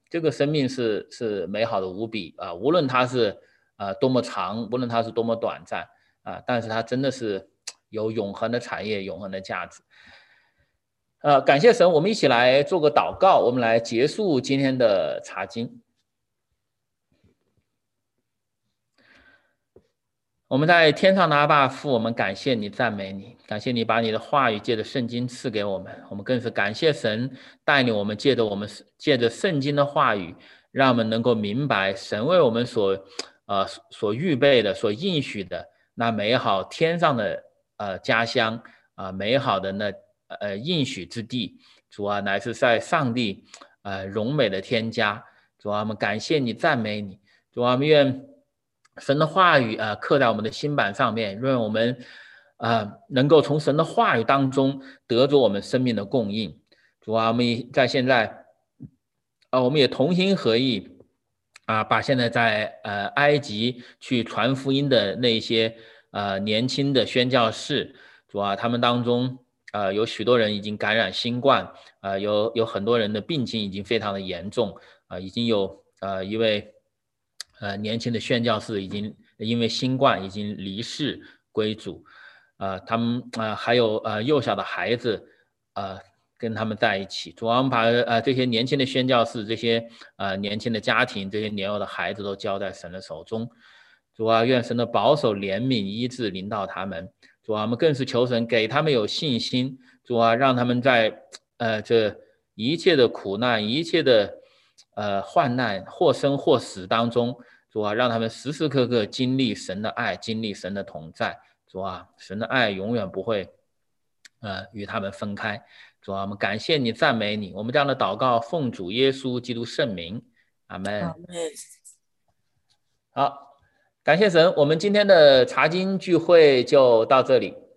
这个生命是是美好的无比啊，无论它是呃多么长，无论它是多么短暂啊，但是它真的是有永恒的产业，永恒的价值。呃，感谢神，我们一起来做个祷告，我们来结束今天的查经。我们在天上的阿爸父，我们感谢你，赞美你，感谢你把你的话语借着圣经赐给我们，我们更是感谢神带领我们，借着我们借着圣经的话语，让我们能够明白神为我们所呃所预备的、所应许的那美好天上的呃家乡啊、呃，美好的那呃应许之地。主啊，乃是在上帝呃荣美的天家。主啊，我们感谢你，赞美你。主啊，我们愿神的话语啊、呃、刻在我们的心板上面，愿我们啊、呃、能够从神的话语当中得着我们生命的供应。主啊，我们在现在啊、呃、我们也同心合意啊、呃，把现在在呃埃及去传福音的那些呃年轻的宣教士，主啊，他们当中呃有许多人已经感染新冠，呃有有很多人的病情已经非常的严重啊、呃，已经有呃一位呃，年轻的宣教士已经因为新冠已经离世归主，呃，他们呃还有呃幼小的孩子，呃跟他们在一起。主啊，我们把呃这些年轻的宣教士、这些呃年轻的家庭、这些年幼的孩子都交在神的手中。主啊，愿神的保守、怜悯、医治临到他们。主啊，我们更是求神给他们有信心。主啊，让他们在呃这一切的苦难、一切的呃患难，或生或死当中。主啊，让他们时时刻刻经历神的爱，经历神的同在。主啊，神的爱永远不会呃与他们分开。主啊，我们感谢你，赞美你。我们这样的祷告奉主耶稣基督圣名，阿们。 阿们。 好，感谢神，我们今天的查经聚会就到这里。